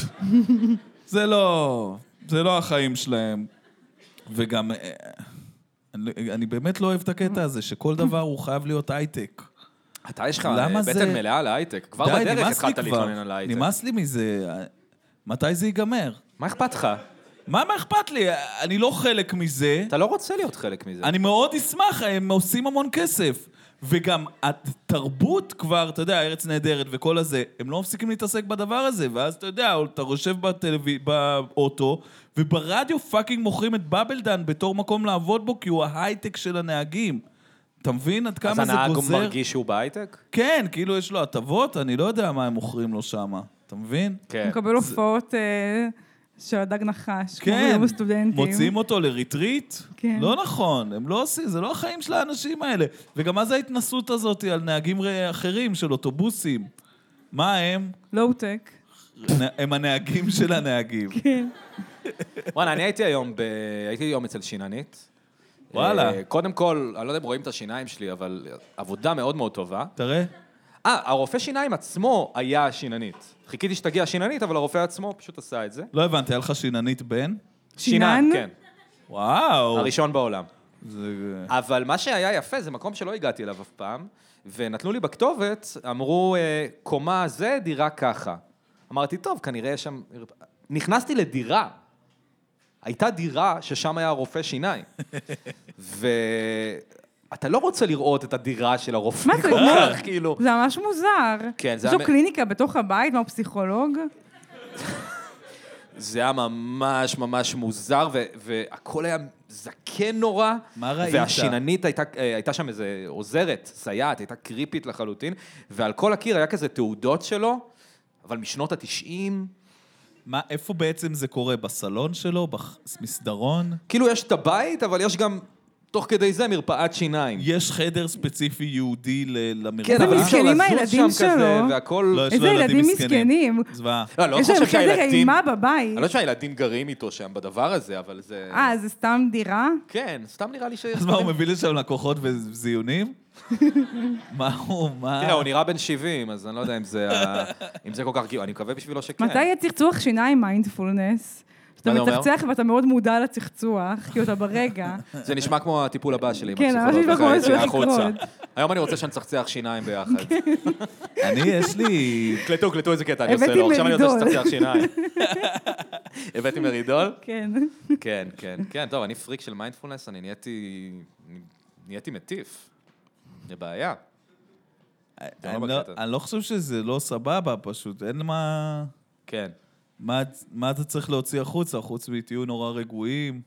[SPEAKER 1] זה לא, זה לא החיים שלהם. וגם, אה, אני, אני באמת לא אוהב את הקטע הזה, שכל דבר הוא חייב להיות הייטק.
[SPEAKER 3] אתה יש לך
[SPEAKER 1] למה
[SPEAKER 3] בטן
[SPEAKER 1] זה-
[SPEAKER 3] מלאה להייטק. כבר
[SPEAKER 1] די,
[SPEAKER 3] בדרך
[SPEAKER 1] נמאס לי
[SPEAKER 3] התחלת
[SPEAKER 1] כבר.
[SPEAKER 3] להתלונן על ההייטק.
[SPEAKER 1] נמאס לי מזה. מתי זה ייגמר?
[SPEAKER 3] מה אכפת לך?
[SPEAKER 1] מה, מה אכפת לי? אני לא חלק מזה.
[SPEAKER 3] אתה לא רוצה להיות חלק מזה.
[SPEAKER 1] אני מאוד אשמח, הם עושים המון כסף. וגם התרבות כבר, אתה יודע, ארץ נהדרת וכל הזה, הם לא מפסיקים להתעסק בדבר הזה, ואז אתה יודע, אתה יושב בטלווי... באוטו, וברדיו פאקינג מוכרים את באבל דן בתור מקום לעבוד בו, כי הוא ההייטק של הנהגים. אתה מבין עד כמה
[SPEAKER 3] אז
[SPEAKER 1] זה
[SPEAKER 3] הנהג
[SPEAKER 1] גוזר?
[SPEAKER 3] מרגיש שהוא בהייטק?
[SPEAKER 1] כן, כאילו יש לו הטבות, אני לא יודע מה הם מוכרים לו שם. אתה מבין?
[SPEAKER 3] כן.
[SPEAKER 2] הוא מקבל הופעות אה, של הדג נחש, כמו
[SPEAKER 1] כן,
[SPEAKER 2] ביום הסטודנטים.
[SPEAKER 1] מוציאים אותו לריטריט?
[SPEAKER 2] כן.
[SPEAKER 1] לא נכון, הם לא עושים, זה לא החיים של האנשים האלה. וגם מה זה ההתנסות הזאת על נהגים אחרים של אוטובוסים? מה הם?
[SPEAKER 2] לואו-טק.
[SPEAKER 1] הם הנהגים של הנהגים.
[SPEAKER 2] כן.
[SPEAKER 3] וואלה, אני הייתי היום, ב... הייתי היום אצל שיננית.
[SPEAKER 1] וואלה.
[SPEAKER 3] אה, קודם כל, אני לא יודע אם רואים את השיניים שלי, אבל עבודה מאוד מאוד טובה.
[SPEAKER 1] תראה.
[SPEAKER 3] אה, הרופא שיניים עצמו היה שיננית. חיכיתי שתגיע השיננית, אבל הרופא עצמו פשוט עשה את זה.
[SPEAKER 1] לא הבנתי, היה לך שיננית בן?
[SPEAKER 3] שיניים,
[SPEAKER 2] שינן?
[SPEAKER 3] כן.
[SPEAKER 1] וואו.
[SPEAKER 3] הראשון בעולם.
[SPEAKER 1] זה...
[SPEAKER 3] אבל מה שהיה יפה, זה מקום שלא הגעתי אליו אף פעם, ונתנו לי בכתובת, אמרו, אה, קומה זה, דירה ככה. אמרתי, טוב, כנראה יש שם... נכנסתי לדירה. הייתה דירה ששם היה רופא שיניים. ואתה לא רוצה לראות את הדירה של הרופא.
[SPEAKER 2] מה זה?
[SPEAKER 3] כל
[SPEAKER 2] כמו-
[SPEAKER 3] כך, כאילו.
[SPEAKER 2] זה ממש מוזר.
[SPEAKER 3] כן, זה
[SPEAKER 2] יש לו
[SPEAKER 3] היה-
[SPEAKER 2] קליניקה בתוך הבית, מה הוא פסיכולוג?
[SPEAKER 3] זה היה ממש ממש מוזר, ו- והכל היה זקן נורא.
[SPEAKER 1] מה ראית?
[SPEAKER 3] והשיננית הייתה, הייתה שם איזה עוזרת, סייעת, הייתה קריפית לחלוטין, ועל כל הקיר היה כזה תעודות שלו, אבל משנות התשעים...
[SPEAKER 1] מה, איפה בעצם זה קורה? בסלון שלו? במסדרון?
[SPEAKER 3] כאילו יש את הבית, אבל יש גם, תוך כדי זה, מרפאת שיניים.
[SPEAKER 1] יש חדר ספציפי יהודי למרפאה?
[SPEAKER 3] כן, אבל אי אפשר
[SPEAKER 2] מסכנים
[SPEAKER 3] לזוז
[SPEAKER 2] הילדים
[SPEAKER 3] שם כזה,
[SPEAKER 2] שלו.
[SPEAKER 3] והכל...
[SPEAKER 1] לא, יש
[SPEAKER 2] איזה
[SPEAKER 1] לו
[SPEAKER 2] ילדים מסכנים.
[SPEAKER 1] זוועה.
[SPEAKER 3] לא, לא
[SPEAKER 2] יש להם
[SPEAKER 3] חושב
[SPEAKER 2] חדר
[SPEAKER 3] שהילדים...
[SPEAKER 2] אימה בבית.
[SPEAKER 3] אני לא חושב שהילדים גרים איתו שם בדבר הזה, אבל זה...
[SPEAKER 2] אה, זה סתם דירה?
[SPEAKER 3] כן, סתם נראה לי ש...
[SPEAKER 1] אז מה, הוא מביא לשם לקוחות וזיונים? מה הוא, מה?
[SPEAKER 3] תראה, הוא נראה בן שבעים, אז אני לא יודע אם זה ה- אם זה כל כך... אני מקווה בשבילו שכן.
[SPEAKER 2] מתי יהיה צחצוח שיניים מיינדפולנס? שאתה
[SPEAKER 3] מה זה אומר?
[SPEAKER 2] מצחצח ואתה מאוד מודע לצחצוח, כי אתה ברגע.
[SPEAKER 3] זה נשמע כמו הטיפול הבא שלי עם
[SPEAKER 2] כן,
[SPEAKER 3] הפסיכולוג,
[SPEAKER 2] ממש כמו
[SPEAKER 3] אחרי
[SPEAKER 2] מה שהולך
[SPEAKER 3] היציאה החוצה.
[SPEAKER 2] לקרות.
[SPEAKER 3] היום אני רוצה שנצחצח שיניים ביחד.
[SPEAKER 1] אני, יש לי...
[SPEAKER 3] קלטו, קלטו איזה קטע, אני עושה
[SPEAKER 2] הבאתי
[SPEAKER 3] לו. עכשיו אני רוצה
[SPEAKER 2] מרידול.
[SPEAKER 3] שנצחצח שיניים. הבאתי מרידול?
[SPEAKER 2] כן.
[SPEAKER 3] כן, כן, כן. טוב, אני פריק של מיינדפולנס, אני נהייתי... נהייתי מטיף. זה בעיה.
[SPEAKER 1] אני
[SPEAKER 3] לא
[SPEAKER 1] לא-
[SPEAKER 3] בקטע.
[SPEAKER 1] אני לא חושב שזה לא סבבה, פשוט. אין מה...
[SPEAKER 3] כן.
[SPEAKER 1] מה, מה אתה צריך להוציא החוצה? חוץ מתהיו נורא רגועים.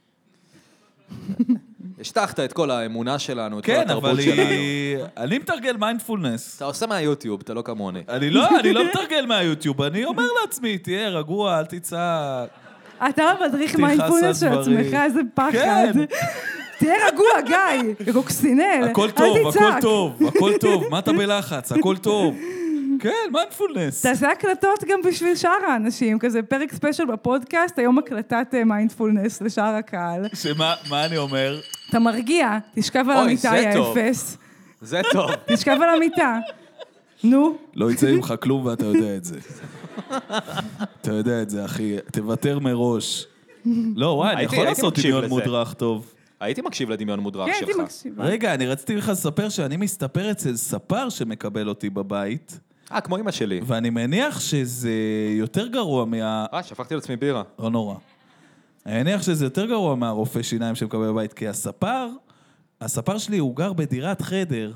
[SPEAKER 3] השטחת את כל האמונה שלנו, את כל
[SPEAKER 1] כן,
[SPEAKER 3] התרבות
[SPEAKER 1] אבל
[SPEAKER 3] שלנו.
[SPEAKER 1] היא... אני מתרגל מיינדפולנס.
[SPEAKER 3] אתה עושה מהיוטיוב, אתה לא כמוני.
[SPEAKER 1] אני לא, אני לא מתרגל מהיוטיוב, אני אומר לעצמי, תהיה רגוע, אל תצעק.
[SPEAKER 2] אתה המדריך
[SPEAKER 1] תכעס
[SPEAKER 2] מיינדפולנס של
[SPEAKER 1] על דברים.
[SPEAKER 2] עצמך, איזה פחד.
[SPEAKER 1] כן.
[SPEAKER 2] תהיה רגוע, גיא, קוקסינל.
[SPEAKER 1] הכל טוב, הכל טוב, הכל טוב, מה אתה בלחץ? הכל טוב. כן, מיינדפולנס.
[SPEAKER 2] תעשה הקלטות גם בשביל שאר האנשים, כזה פרק ספיישל בפודקאסט, היום הקלטת מיינדפולנס לשאר הקהל.
[SPEAKER 1] שמה מה אני אומר?
[SPEAKER 2] אתה מרגיע, תשכב על
[SPEAKER 3] אוי,
[SPEAKER 2] המיטה,
[SPEAKER 3] זה
[SPEAKER 2] יא
[SPEAKER 3] טוב.
[SPEAKER 2] אפס.
[SPEAKER 3] זה טוב.
[SPEAKER 2] תשכב על המיטה. נו.
[SPEAKER 1] לא יצא ממך כלום ואתה יודע את זה. אתה יודע את זה, אחי. תוותר מראש. לא, וואי, אני
[SPEAKER 3] הייתי-
[SPEAKER 1] יכול
[SPEAKER 3] הייתי
[SPEAKER 1] לעשות
[SPEAKER 3] מקשיב
[SPEAKER 1] דמיון
[SPEAKER 3] לזה.
[SPEAKER 1] מודרך טוב.
[SPEAKER 3] הייתי מקשיב לדמיון מודרך
[SPEAKER 2] כן,
[SPEAKER 3] שלך.
[SPEAKER 2] הייתי מקשיבה.
[SPEAKER 1] רגע, אני רציתי לך לספר שאני מסתפר אצל ספר שמקבל אותי בבית,
[SPEAKER 3] אה, כמו אמא שלי.
[SPEAKER 1] ואני מניח שזה יותר גרוע מה...
[SPEAKER 3] אה, שפכתי לעצמי בירה.
[SPEAKER 1] לא נורא. אני מניח שזה יותר גרוע מהרופא שיניים שמקבל בבית, כי הספר, הספר שלי הוא גר בדירת חדר,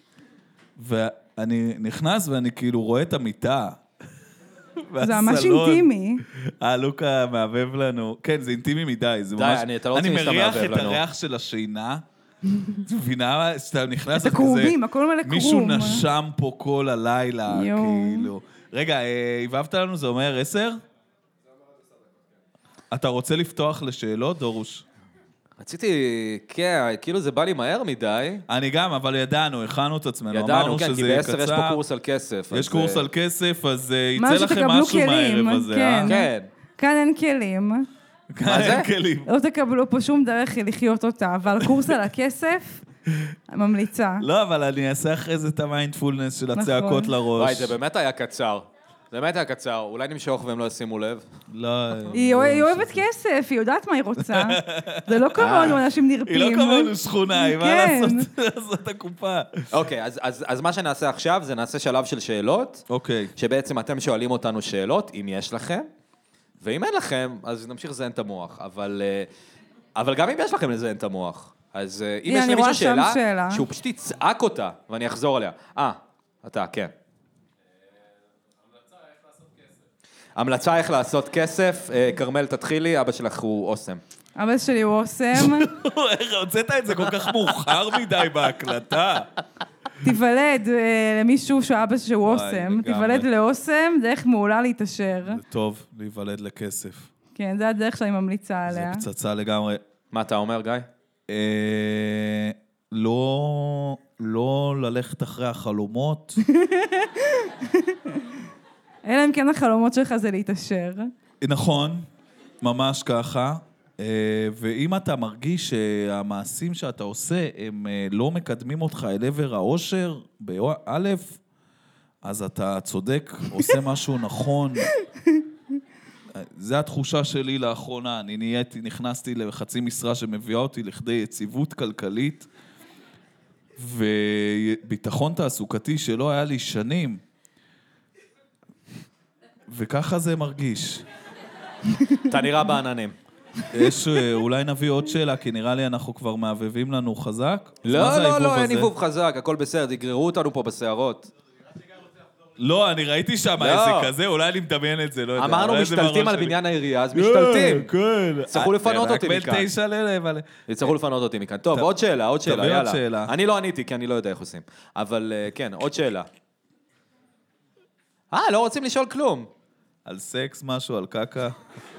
[SPEAKER 1] ואני נכנס ואני כאילו רואה את המיטה.
[SPEAKER 2] זה ממש
[SPEAKER 1] והסלון.
[SPEAKER 2] אינטימי.
[SPEAKER 1] אה, לוקה מעבב לנו. כן, זה אינטימי מדי. זה
[SPEAKER 3] די,
[SPEAKER 1] ממש...
[SPEAKER 3] אני- אתה לא רוצה שאתה
[SPEAKER 1] אני מריח
[SPEAKER 3] מעבב
[SPEAKER 1] את
[SPEAKER 3] לנו.
[SPEAKER 1] הריח של השינה. את מבינה? שאתה נכנס...
[SPEAKER 2] את הקרובים, הכל מלא קרום.
[SPEAKER 1] מישהו נשם פה כל הלילה,
[SPEAKER 2] יואו.
[SPEAKER 1] כאילו. רגע, אה, הבבת לנו, זה אומר עשר? אתה רוצה לפתוח לשאלות, דורוש?
[SPEAKER 3] רציתי, כן, כאילו זה בא לי מהר מדי.
[SPEAKER 1] אני גם, אבל ידענו, הכנו את עצמנו.
[SPEAKER 3] ידענו,
[SPEAKER 1] אמרנו
[SPEAKER 3] כן, כי
[SPEAKER 1] שזה יהיה
[SPEAKER 3] בעשר יש פה
[SPEAKER 1] קצר.
[SPEAKER 3] קורס על כסף.
[SPEAKER 1] יש
[SPEAKER 3] אז,
[SPEAKER 1] קורס
[SPEAKER 3] אה,
[SPEAKER 1] על כסף, אז אה,
[SPEAKER 2] מה
[SPEAKER 1] יצא לכם
[SPEAKER 2] שתקבלו
[SPEAKER 1] משהו
[SPEAKER 2] כלים,
[SPEAKER 1] מהערב הזה,
[SPEAKER 2] כן.
[SPEAKER 1] אה?
[SPEAKER 3] כן.
[SPEAKER 2] כאן אין כלים.
[SPEAKER 3] מה זה?
[SPEAKER 1] אין כלים.
[SPEAKER 2] לא תקבלו פה שום דרך לחיות אותה, אבל קורס על הכסף, ממליצה.
[SPEAKER 1] לא, אבל אני אעשה אחרי זה את המיינדפולנס של
[SPEAKER 2] נכון.
[SPEAKER 1] הצעקות לראש.
[SPEAKER 3] וואי, זה באמת היה קצר. זה באמת היה קצר. אולי נמשוך והם לא ישימו לב.
[SPEAKER 1] לא...
[SPEAKER 2] היא אוה- היא אוהבת כסף, היא יודעת מה היא רוצה. זה לא כמונו, אנשים
[SPEAKER 1] היא
[SPEAKER 2] נרפים.
[SPEAKER 1] לא כמונו שכונה, היא באה
[SPEAKER 2] כן.
[SPEAKER 1] לעשות- לעשות את הקופה.
[SPEAKER 3] אוקיי, אז- אז אז מה שנעשה עכשיו זה נעשה שלב של שאלות,
[SPEAKER 1] אוקיי.
[SPEAKER 3] שבעצם אתם שואלים אותנו שאלות, אם יש לכם, ואם אין לכם, אז נמשיך לזיין את המוח. אבל אה, אבל גם אם יש לכם לזיין את המוח, אז אה, אם
[SPEAKER 2] הנה,
[SPEAKER 3] יש
[SPEAKER 2] אני
[SPEAKER 3] למישהו
[SPEAKER 2] רואה שם
[SPEAKER 3] שאלה,
[SPEAKER 2] שאלה.
[SPEAKER 3] שהוא פשוט יצעק אותה, ואני אחזור עליה. אה, אתה, כן. המלצה איך לעשות כסף, אה, כרמל תתחילי, אבא שלך הוא אוסם.
[SPEAKER 2] אבא שלי הוא אוסם,
[SPEAKER 1] איך הוצאת את זה כל כך מאוחר מדי בהקלטה?
[SPEAKER 2] תיוולד אה, למישהו שאבא שהוא
[SPEAKER 1] וואי,
[SPEAKER 2] אוסם,
[SPEAKER 1] לגמרי.
[SPEAKER 2] תיוולד לאוסם, דרך מעולה להתעשר.
[SPEAKER 1] זה טוב, להיוולד לכסף.
[SPEAKER 2] כן, זה הדרך שאני ממליצה
[SPEAKER 1] זה
[SPEAKER 2] עליה.
[SPEAKER 1] פצצה לגמרי.
[SPEAKER 3] מה אתה אומר, גיא?
[SPEAKER 1] אה, לא, לא ללכת אחרי החלומות.
[SPEAKER 2] אלא אם כן החלומות שלך זה להתעשר.
[SPEAKER 1] נכון, ממש ככה. אה, ואם אתה מרגיש שהמעשים שאתה עושה, הם אה, לא מקדמים אותך אל עבר האושר, באלף, אז אתה צודק, עושה משהו נכון. זה התחושה שלי לאחרונה. אני נהייתי, נכנסתי לחצי משרה שמביאה אותי לכדי יציבות כלכלית, וביטחון תעסוקתי שלא היה לי שנים. וככה זה מרגיש.
[SPEAKER 3] אתה נראה בעננים.
[SPEAKER 1] יש, אולי נביא עוד שאלה, כי נראה לי אנחנו כבר מעבבים לנו חזק. אז מה
[SPEAKER 3] לא,
[SPEAKER 1] זה
[SPEAKER 3] לא,
[SPEAKER 1] העיבוב
[SPEAKER 3] לא, אין
[SPEAKER 1] הזה?
[SPEAKER 3] עיבוב חזק, הכל בסדר, תגררו אותנו פה בשערות.
[SPEAKER 1] לא, אני ראיתי שם
[SPEAKER 3] לא.
[SPEAKER 1] איזה כזה, אולי אני מדמיין את זה, לא יודע.
[SPEAKER 3] אמרנו
[SPEAKER 1] אולי זה
[SPEAKER 3] משתלטים
[SPEAKER 1] בראש
[SPEAKER 3] על
[SPEAKER 1] שלי.
[SPEAKER 3] בניין העירייה, אז משתלטים.
[SPEAKER 1] כן, כן.
[SPEAKER 3] יצטרכו לפנות אותי
[SPEAKER 1] רק
[SPEAKER 3] מכאן.
[SPEAKER 1] בין תשע לילה, אבל...
[SPEAKER 3] יצטרכו לפנות אותי מכאן. טוב,
[SPEAKER 1] ת-
[SPEAKER 3] עוד שאלה, עוד שאלה,
[SPEAKER 1] תביא עוד
[SPEAKER 3] יאללה.
[SPEAKER 1] שאלה.
[SPEAKER 3] אני לא עניתי, כי אני לא יודע איך עושים. אבל אה, כן, עוד שאלה. אה, לא רוצים לשאול כלום.
[SPEAKER 1] על סקס משהו, על קקה.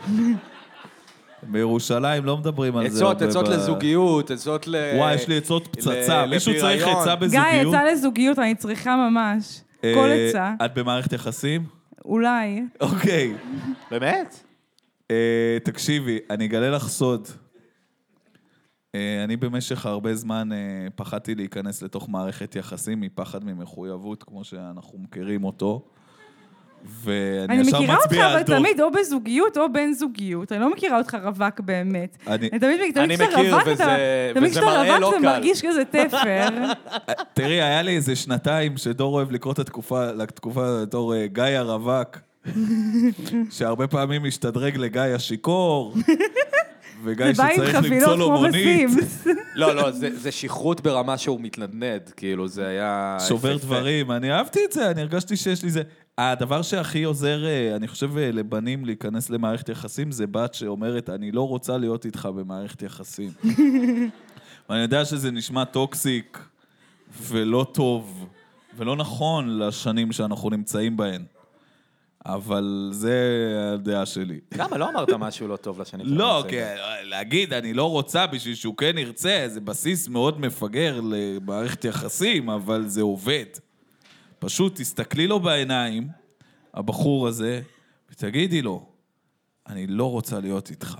[SPEAKER 1] בירושלים לא מדברים על זה.
[SPEAKER 3] עצות,
[SPEAKER 1] הרבה
[SPEAKER 3] עצות
[SPEAKER 1] ב-
[SPEAKER 3] לזוגיות, עצות ל...
[SPEAKER 1] וואי, יש לי עצות פצצה.
[SPEAKER 3] ל-
[SPEAKER 1] מישהו צריך
[SPEAKER 3] לפריון.
[SPEAKER 1] עצה
[SPEAKER 2] גיא,
[SPEAKER 1] בזוגיות?
[SPEAKER 2] עצה לזוגיות, אני צריכה ממש.
[SPEAKER 1] אה,
[SPEAKER 2] כל עצה.
[SPEAKER 1] את במערכת יחסים?
[SPEAKER 2] אולי.
[SPEAKER 1] אוקיי.
[SPEAKER 3] באמת?
[SPEAKER 1] אה, תקשיבי, אני אגלה לך סוד. אה, אני במשך הרבה זמן אה, פחדתי להיכנס לתוך מערכת יחסים מפחד ממחויבות, כמו שאנחנו מכירים אותו. ואני
[SPEAKER 2] אני
[SPEAKER 1] ישר
[SPEAKER 2] מכירה אותך,
[SPEAKER 1] מצביע
[SPEAKER 2] אבל
[SPEAKER 1] על דור.
[SPEAKER 2] תמיד או בזוגיות או בן זוגיות. אני לא מכירה אותך רווק באמת.
[SPEAKER 1] אני-
[SPEAKER 2] אני תמיד
[SPEAKER 3] אני
[SPEAKER 2] כשאתה
[SPEAKER 3] מכיר,
[SPEAKER 2] רווק,
[SPEAKER 3] וזה-
[SPEAKER 2] אתה- תמיד
[SPEAKER 3] וזה
[SPEAKER 2] כשאתה
[SPEAKER 3] מראה לא
[SPEAKER 2] רווק זה
[SPEAKER 3] קל.
[SPEAKER 2] מרגיש כזה תפר.
[SPEAKER 1] תראי, היה לי איזה שנתיים שדור אוהב לקרוא את התקופה, לתקופה בתור אה, גיא הרווק, שהרבה פעמים משתדרג לגיא השיכור, וגיא
[SPEAKER 2] זה בא עם
[SPEAKER 1] שצריך למצוא
[SPEAKER 2] חבילות
[SPEAKER 1] לו
[SPEAKER 2] כמו
[SPEAKER 1] מונית,
[SPEAKER 2] בסימס.
[SPEAKER 3] לא, לא, זה זה שכרות ברמה שהוא מתנדנד, כאילו, זה היה...
[SPEAKER 1] שובר
[SPEAKER 3] יפהפה.
[SPEAKER 1] דברים. אני אהבתי את זה, אני הרגשתי שיש לי זה. הדבר שהכי עוזר, אה, אני חושב, אה, לבנים להיכנס למערכת יחסים, זה בת שאומרת, אני לא רוצה להיות איתך במערכת יחסים. ואני יודע שזה נשמע טוקסיק, ולא טוב, ולא נכון לשנים שאנחנו נמצאים בהן. אבל זה הדעה שלי.
[SPEAKER 3] למה? לא אמרת משהו לא טוב לשני.
[SPEAKER 1] לא, כי להגיד, אני לא רוצה בשביל שהוא כן ירצה, זה בסיס מאוד מפגר למערכת יחסים, אבל זה עובד. פשוט תסתכלי לו בעיניים, הבחור הזה, ותגידי לו, אני לא רוצה להיות איתך.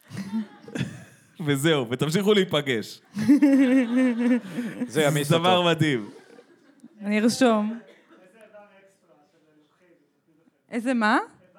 [SPEAKER 1] וזהו, ותמשיכו להיפגש.
[SPEAKER 3] זה ימיס
[SPEAKER 1] זה דבר
[SPEAKER 3] אותו.
[SPEAKER 1] מדהים.
[SPEAKER 2] אני ארשום. איזה מה?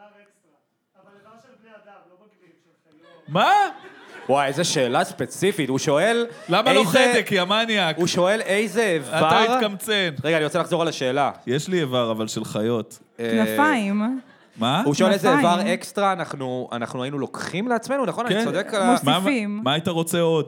[SPEAKER 1] מה?
[SPEAKER 3] וואי, איזה שאלה ספציפית. הוא שואל...
[SPEAKER 1] למה לא
[SPEAKER 3] איזה-
[SPEAKER 1] חדק, יא מניאק?
[SPEAKER 3] הוא שואל איזה איבר...
[SPEAKER 1] אתה התקמצן.
[SPEAKER 3] רגע, אני רוצה לחזור על השאלה.
[SPEAKER 1] יש לי איבר, אבל של חיות.
[SPEAKER 3] אה,
[SPEAKER 2] כנפיים.
[SPEAKER 1] מה?
[SPEAKER 3] הוא שואל איזה
[SPEAKER 2] כנפיים.
[SPEAKER 3] איבר אקסטרה אנחנו אנחנו היינו לוקחים לעצמנו, נכון?
[SPEAKER 1] כן.
[SPEAKER 3] אני צודק על ה...
[SPEAKER 2] מוס-
[SPEAKER 1] מה-
[SPEAKER 2] מוסיפים.
[SPEAKER 1] מה היית רוצה עוד?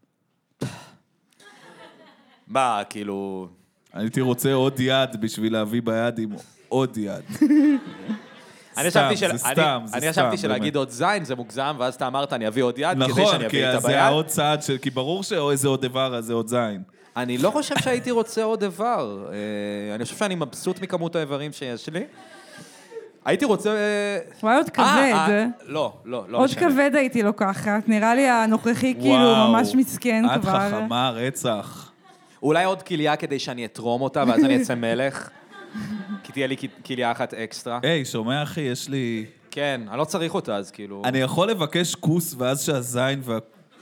[SPEAKER 3] מה, כאילו...
[SPEAKER 1] הייתי רוצה עוד יד בשביל להביא ביד עם עוד יד.
[SPEAKER 3] אני
[SPEAKER 1] סתם,
[SPEAKER 3] חשבתי של-
[SPEAKER 1] זה
[SPEAKER 3] אני-
[SPEAKER 1] סתם, זה
[SPEAKER 3] אני
[SPEAKER 1] סתם,
[SPEAKER 3] חשבתי שלהגיד
[SPEAKER 1] באמת.
[SPEAKER 3] עוד זין זה מוגזם, ואז אתה אמרת אני אביא עוד יד כדי
[SPEAKER 1] נכון,
[SPEAKER 3] שאני
[SPEAKER 1] כי
[SPEAKER 3] אביא איתה
[SPEAKER 1] זה
[SPEAKER 3] ביד.
[SPEAKER 1] העוד צעד של... כי ברור שאיזה עוד איבר, אז זה עוד זין.
[SPEAKER 3] אני לא חושב שהייתי רוצה עוד איבר. אה, אני חושב שאני מבסוט מכמות האיברים שיש לי. הייתי רוצה...
[SPEAKER 2] וואי, עוד
[SPEAKER 3] אה,
[SPEAKER 2] כבד.
[SPEAKER 3] אה, לא, לא, לא
[SPEAKER 2] עוד
[SPEAKER 3] משנה.
[SPEAKER 2] כבד הייתי לוקחת. נראה לי הנוכחי כאילו
[SPEAKER 1] וואו,
[SPEAKER 2] ממש מסכן
[SPEAKER 1] את
[SPEAKER 2] כבר.
[SPEAKER 1] חכמה, רצח.
[SPEAKER 3] אולי עוד כליה כדי שאני אתרום אותה, ואז אני אצא מלך. כי תהיה לי כליה אחת אקסטרה.
[SPEAKER 1] היי, שומע אחי, יש לי...
[SPEAKER 3] כן, אני לא צריך אותה, אז כאילו...
[SPEAKER 1] אני יכול לבקש כוס, ואז שהזין וה...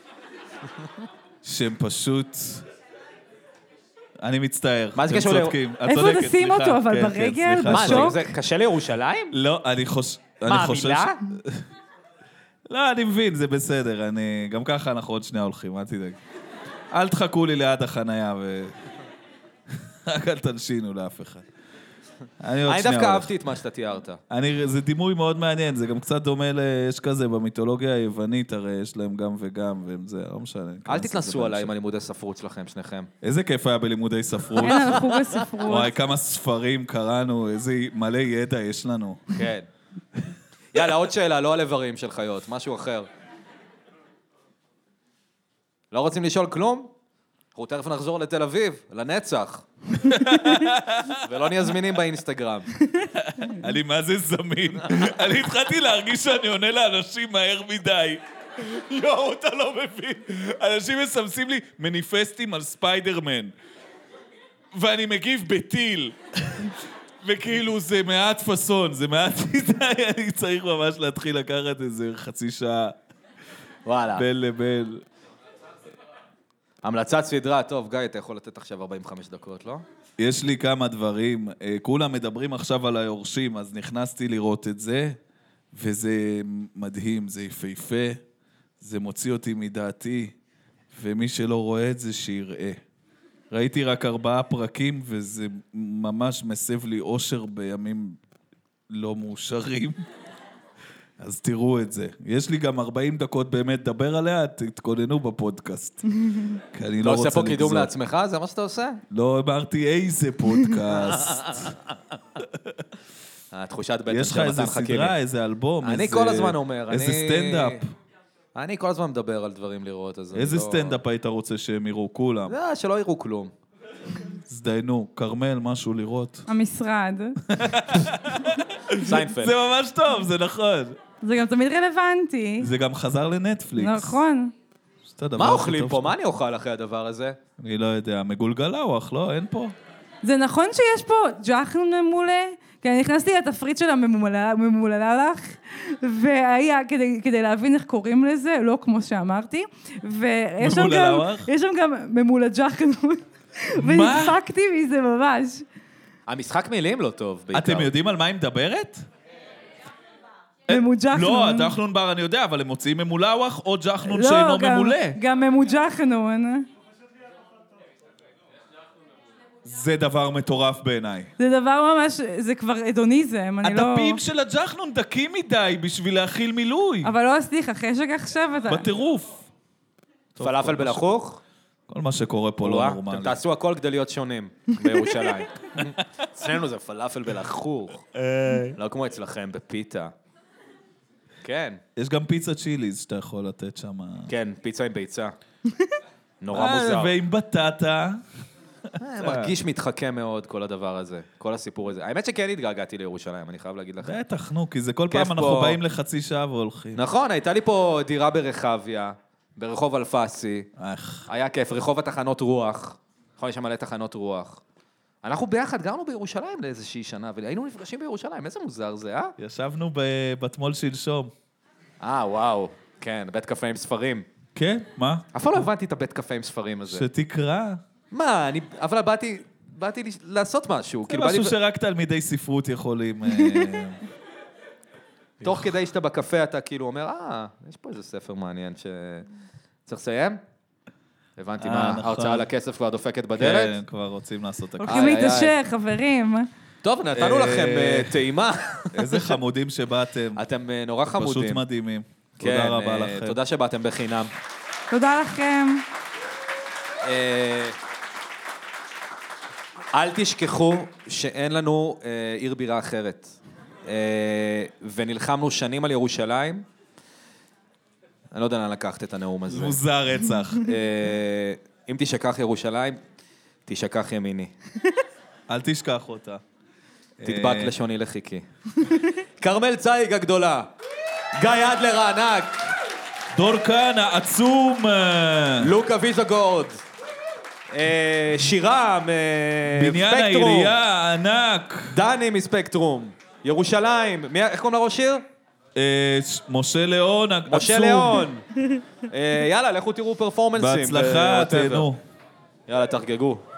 [SPEAKER 1] שהם פשוט... אני מצטער.
[SPEAKER 3] מה זה
[SPEAKER 1] אתם
[SPEAKER 3] קשור ל-
[SPEAKER 1] צודקים. את
[SPEAKER 2] איפה
[SPEAKER 1] צודקת,
[SPEAKER 2] תשים
[SPEAKER 1] סליחה.
[SPEAKER 2] אותו, אבל
[SPEAKER 1] כן, כן,
[SPEAKER 2] ברגל?
[SPEAKER 1] סליחה,
[SPEAKER 3] מה, זה-
[SPEAKER 2] בשוק?
[SPEAKER 3] זה קשה לירושלים?
[SPEAKER 1] לא, אני חושב...
[SPEAKER 3] מה, המילה?
[SPEAKER 1] לא, אני מבין, זה בסדר. אני... גם ככה אנחנו עוד שנייה הולכים, אל תדאג. אל תחכו לי ליד החנייה ו... רק אל תלשינו לאף אחד. אני עוד
[SPEAKER 3] אני
[SPEAKER 1] שנייה
[SPEAKER 3] דווקא
[SPEAKER 1] הולך.
[SPEAKER 3] אהבתי את מה שאתה תיארת.
[SPEAKER 1] אני, זה דימוי מאוד מעניין, זה גם קצת דומה ל... יש כזה במיתולוגיה היוונית, הרי יש להם גם וגם, והם זה, לא משנה.
[SPEAKER 3] אל
[SPEAKER 1] ניכנס לזה
[SPEAKER 3] תתנסו עליי
[SPEAKER 1] בהמשך.
[SPEAKER 3] עם הלימודי ספרות שלכם, שניכם.
[SPEAKER 1] איזה כיף היה בלימודי ספרות.
[SPEAKER 2] אין לנו חוג הספרות.
[SPEAKER 1] וואי, כמה ספרים קראנו, איזה מלא ידע יש לנו.
[SPEAKER 3] כן. יאללה, עוד שאלה, לא על איברים של חיות, משהו אחר. לא רוצים לשאול כלום? אנחנו תכף נחזור לתל אביב, לנצח. ולא נהיה זמינים באינסטגרם.
[SPEAKER 1] אני מה זה זמין. אני התחלתי להרגיש שאני עונה לאנשים מהר מדי. יואו, אתה לא מבין. אנשים מסמסים לי מניפסטים על ספיידרמן. ואני מגיב בטיל. וכאילו זה מעט פסון, זה מעט מדי, אני צריך ממש להתחיל לקחת איזה חצי שעה
[SPEAKER 3] וואלה.
[SPEAKER 1] בין לבין.
[SPEAKER 3] המלצת סדרה, טוב, גיא, אתה יכול לתת עכשיו ארבעים וחמש דקות, לא?
[SPEAKER 1] יש לי כמה דברים, אה, כולם מדברים עכשיו על היורשים, אז נכנסתי לראות את זה, וזה מדהים, זה יפהפה, זה מוציא אותי מדעתי, ומי שלא רואה את זה, שיראה. ראיתי רק ארבעה פרקים, וזה ממש מסב לי אושר בימים לא מאושרים. אז תראו את זה. יש לי גם ארבעים דקות באמת לדבר עליה, תתכוננו בפודקאסט. כי אני
[SPEAKER 3] אתה
[SPEAKER 1] לא
[SPEAKER 3] עושה
[SPEAKER 1] רוצה
[SPEAKER 3] פה קידום
[SPEAKER 1] לגזול.
[SPEAKER 3] לעצמך? זה מה שאתה עושה?
[SPEAKER 1] לא אמרתי איזה פודקאסט.
[SPEAKER 3] התחושת בטן
[SPEAKER 1] יש לך
[SPEAKER 3] של
[SPEAKER 1] איזה
[SPEAKER 3] מתן חכימי.
[SPEAKER 1] סדרה, איזה אלבום,
[SPEAKER 3] אני
[SPEAKER 1] איזה...
[SPEAKER 3] כל הזמן אומר,
[SPEAKER 1] איזה
[SPEAKER 3] אני-
[SPEAKER 1] סטנדאפ.
[SPEAKER 3] אני כל הזמן מדבר על דברים לראות, אז אני
[SPEAKER 1] איזה
[SPEAKER 3] לא...
[SPEAKER 1] סטנדאפ היית רוצה שהם יראו כולם?
[SPEAKER 3] לא, שלא יראו כלום.
[SPEAKER 1] הזדיינו, כרמל, משהו לראות.
[SPEAKER 2] המשרד.
[SPEAKER 3] סיינפלד.
[SPEAKER 1] זה ממש טוב, זה נכון.
[SPEAKER 2] זה גם תמיד רלוונטי.
[SPEAKER 1] זה גם חזר לנטפליקס.
[SPEAKER 2] נכון.
[SPEAKER 1] זה הדבר
[SPEAKER 3] מה
[SPEAKER 1] הכי
[SPEAKER 3] אוכלים
[SPEAKER 1] טוב
[SPEAKER 3] פה?
[SPEAKER 1] שלו.
[SPEAKER 3] מה אני אוכל אחרי הדבר הזה?
[SPEAKER 1] אני לא יודע, מגולגלאווח, לא? אין פה?
[SPEAKER 2] זה נכון שיש פה ג'חנון ממולא? כי אני נכנסתי לתפריט של הממוללח, והיה, כדי, כדי להבין איך קוראים לזה, לא כמו שאמרתי, ויש שם גם,
[SPEAKER 1] ממוללח?
[SPEAKER 2] יש שם גם ממולה ג'חנון, ונצחקתי מזה ממש.
[SPEAKER 3] המשחק מילים לא טוב, בעיקר.
[SPEAKER 1] אתם יודעים על מה היא מדברת?
[SPEAKER 2] ממוג'חנון.
[SPEAKER 1] לא, הג'חנון בר אני יודע, אבל הם מוציאים ממולאווח או ג'חנון
[SPEAKER 2] לא,
[SPEAKER 1] שאינו
[SPEAKER 2] גם-
[SPEAKER 1] ממולא.
[SPEAKER 2] גם ממוג'חנון.
[SPEAKER 1] זה דבר מטורף בעיניי.
[SPEAKER 2] זה דבר ממש, זה כבר אדוניזם, אני לא...
[SPEAKER 1] הדפים של הג'חנון דקים מדי בשביל להכיל מילוי.
[SPEAKER 2] אבל לא עשיתי לך חשק עכשיו, אתה...
[SPEAKER 1] בטירוף.
[SPEAKER 3] פלאפל בלחוך?
[SPEAKER 1] כל מה שקורה פה לא
[SPEAKER 3] וואה,
[SPEAKER 1] נורמלי.
[SPEAKER 3] אתם תעשו הכל כדי להיות שונים בירושלים. אצלנו זה פלאפל בלחוך. לא כמו אצלכם, בפיתה. כן,
[SPEAKER 1] יש גם פיצה צ'יליז שאתה יכול לתת שם.
[SPEAKER 3] כן, פיצה עם ביצה. נורא
[SPEAKER 1] אה,
[SPEAKER 3] מוזר.
[SPEAKER 1] ועם בטטה.
[SPEAKER 3] אה, מרגיש מתחכם מאוד, כל הדבר הזה. כל הסיפור הזה. האמת שכן התגעגעתי לירושלים, אני חייב להגיד לכם.
[SPEAKER 1] בטח, נו, כי זה כל
[SPEAKER 3] כיף
[SPEAKER 1] פעם אנחנו
[SPEAKER 3] פה.
[SPEAKER 1] באים לחצי שעה והולכים.
[SPEAKER 3] נכון, הייתה לי פה דירה ברחביה, ברחוב אלפסי.
[SPEAKER 1] איך.
[SPEAKER 3] היה כיף, רחוב התחנות רוח. נכון, יש שם מלא תחנות רוח. אנחנו ביחד גרנו בירושלים לאיזושהי שנה, והיינו נפגשים בירושלים, איזה מוזר זה, אה?
[SPEAKER 1] ישבנו ב- בתמול שלשום.
[SPEAKER 3] אה, וואו. כן, בית קפה עם ספרים.
[SPEAKER 1] כן? מה?
[SPEAKER 3] אף פעם לא הבנתי את הבית קפה עם ספרים הזה.
[SPEAKER 1] שתקרא.
[SPEAKER 3] מה, אני... אבל באתי... באתי לש- לעשות משהו.
[SPEAKER 1] זה
[SPEAKER 3] כאילו, באתי...
[SPEAKER 1] משהו שרק תלמידי ספרות יכולים... אה,
[SPEAKER 3] תוך כדי שאתה בקפה, אתה כאילו אומר, אה, יש פה איזה ספר מעניין ש... צריך לסיים? הבנתי
[SPEAKER 1] אה,
[SPEAKER 3] מה,
[SPEAKER 1] נכון.
[SPEAKER 3] ההרצאה על הכסף כבר דופקת בדלת?
[SPEAKER 1] כן, כבר רוצים לעשות הכול.
[SPEAKER 2] הולכים
[SPEAKER 3] איי, איי,
[SPEAKER 2] להתעשר, חברים.
[SPEAKER 3] טוב, נתנו
[SPEAKER 1] אה,
[SPEAKER 3] לכם אה, טעימה.
[SPEAKER 1] איזה חמודים שבאתם.
[SPEAKER 3] אתם אה, נורא חמודים.
[SPEAKER 1] פשוט מדהימים.
[SPEAKER 3] כן,
[SPEAKER 1] תודה רבה
[SPEAKER 3] אה,
[SPEAKER 1] לכם.
[SPEAKER 3] תודה שבאתם בחינם.
[SPEAKER 2] תודה לכם.
[SPEAKER 3] אה, אל תשכחו שאין לנו אה, עיר בירה אחרת. אה, ונלחמנו שנים על ירושלים. אני לא יודע לאן לקחת את הנאום הזה.
[SPEAKER 1] מוזר רצח.
[SPEAKER 3] אה, אם תשכח ירושלים, תשכח ימיני.
[SPEAKER 1] אל תשכח אותה.
[SPEAKER 3] תדבק
[SPEAKER 1] אה,
[SPEAKER 3] לשוני לחיקי. כרמל צייג הגדולה. גיא אדלר הענק.
[SPEAKER 1] דור כהנא, עצום.
[SPEAKER 3] לוקה ויזוגורד. אה, שירם. אה,
[SPEAKER 1] בניין
[SPEAKER 3] ספקטרום.
[SPEAKER 1] העירייה הענק.
[SPEAKER 3] דני מספקטרום. ירושלים. מי- איך קוראים לראש עיר?
[SPEAKER 1] אה, ש- משה ליאון, עצום.
[SPEAKER 3] משה ליאון. אה, יאללה, לכו תראו פרפורמנסים.
[SPEAKER 1] בהצלחה,
[SPEAKER 3] ב- whatever.
[SPEAKER 1] תהנו.
[SPEAKER 3] יאללה, תחגגו.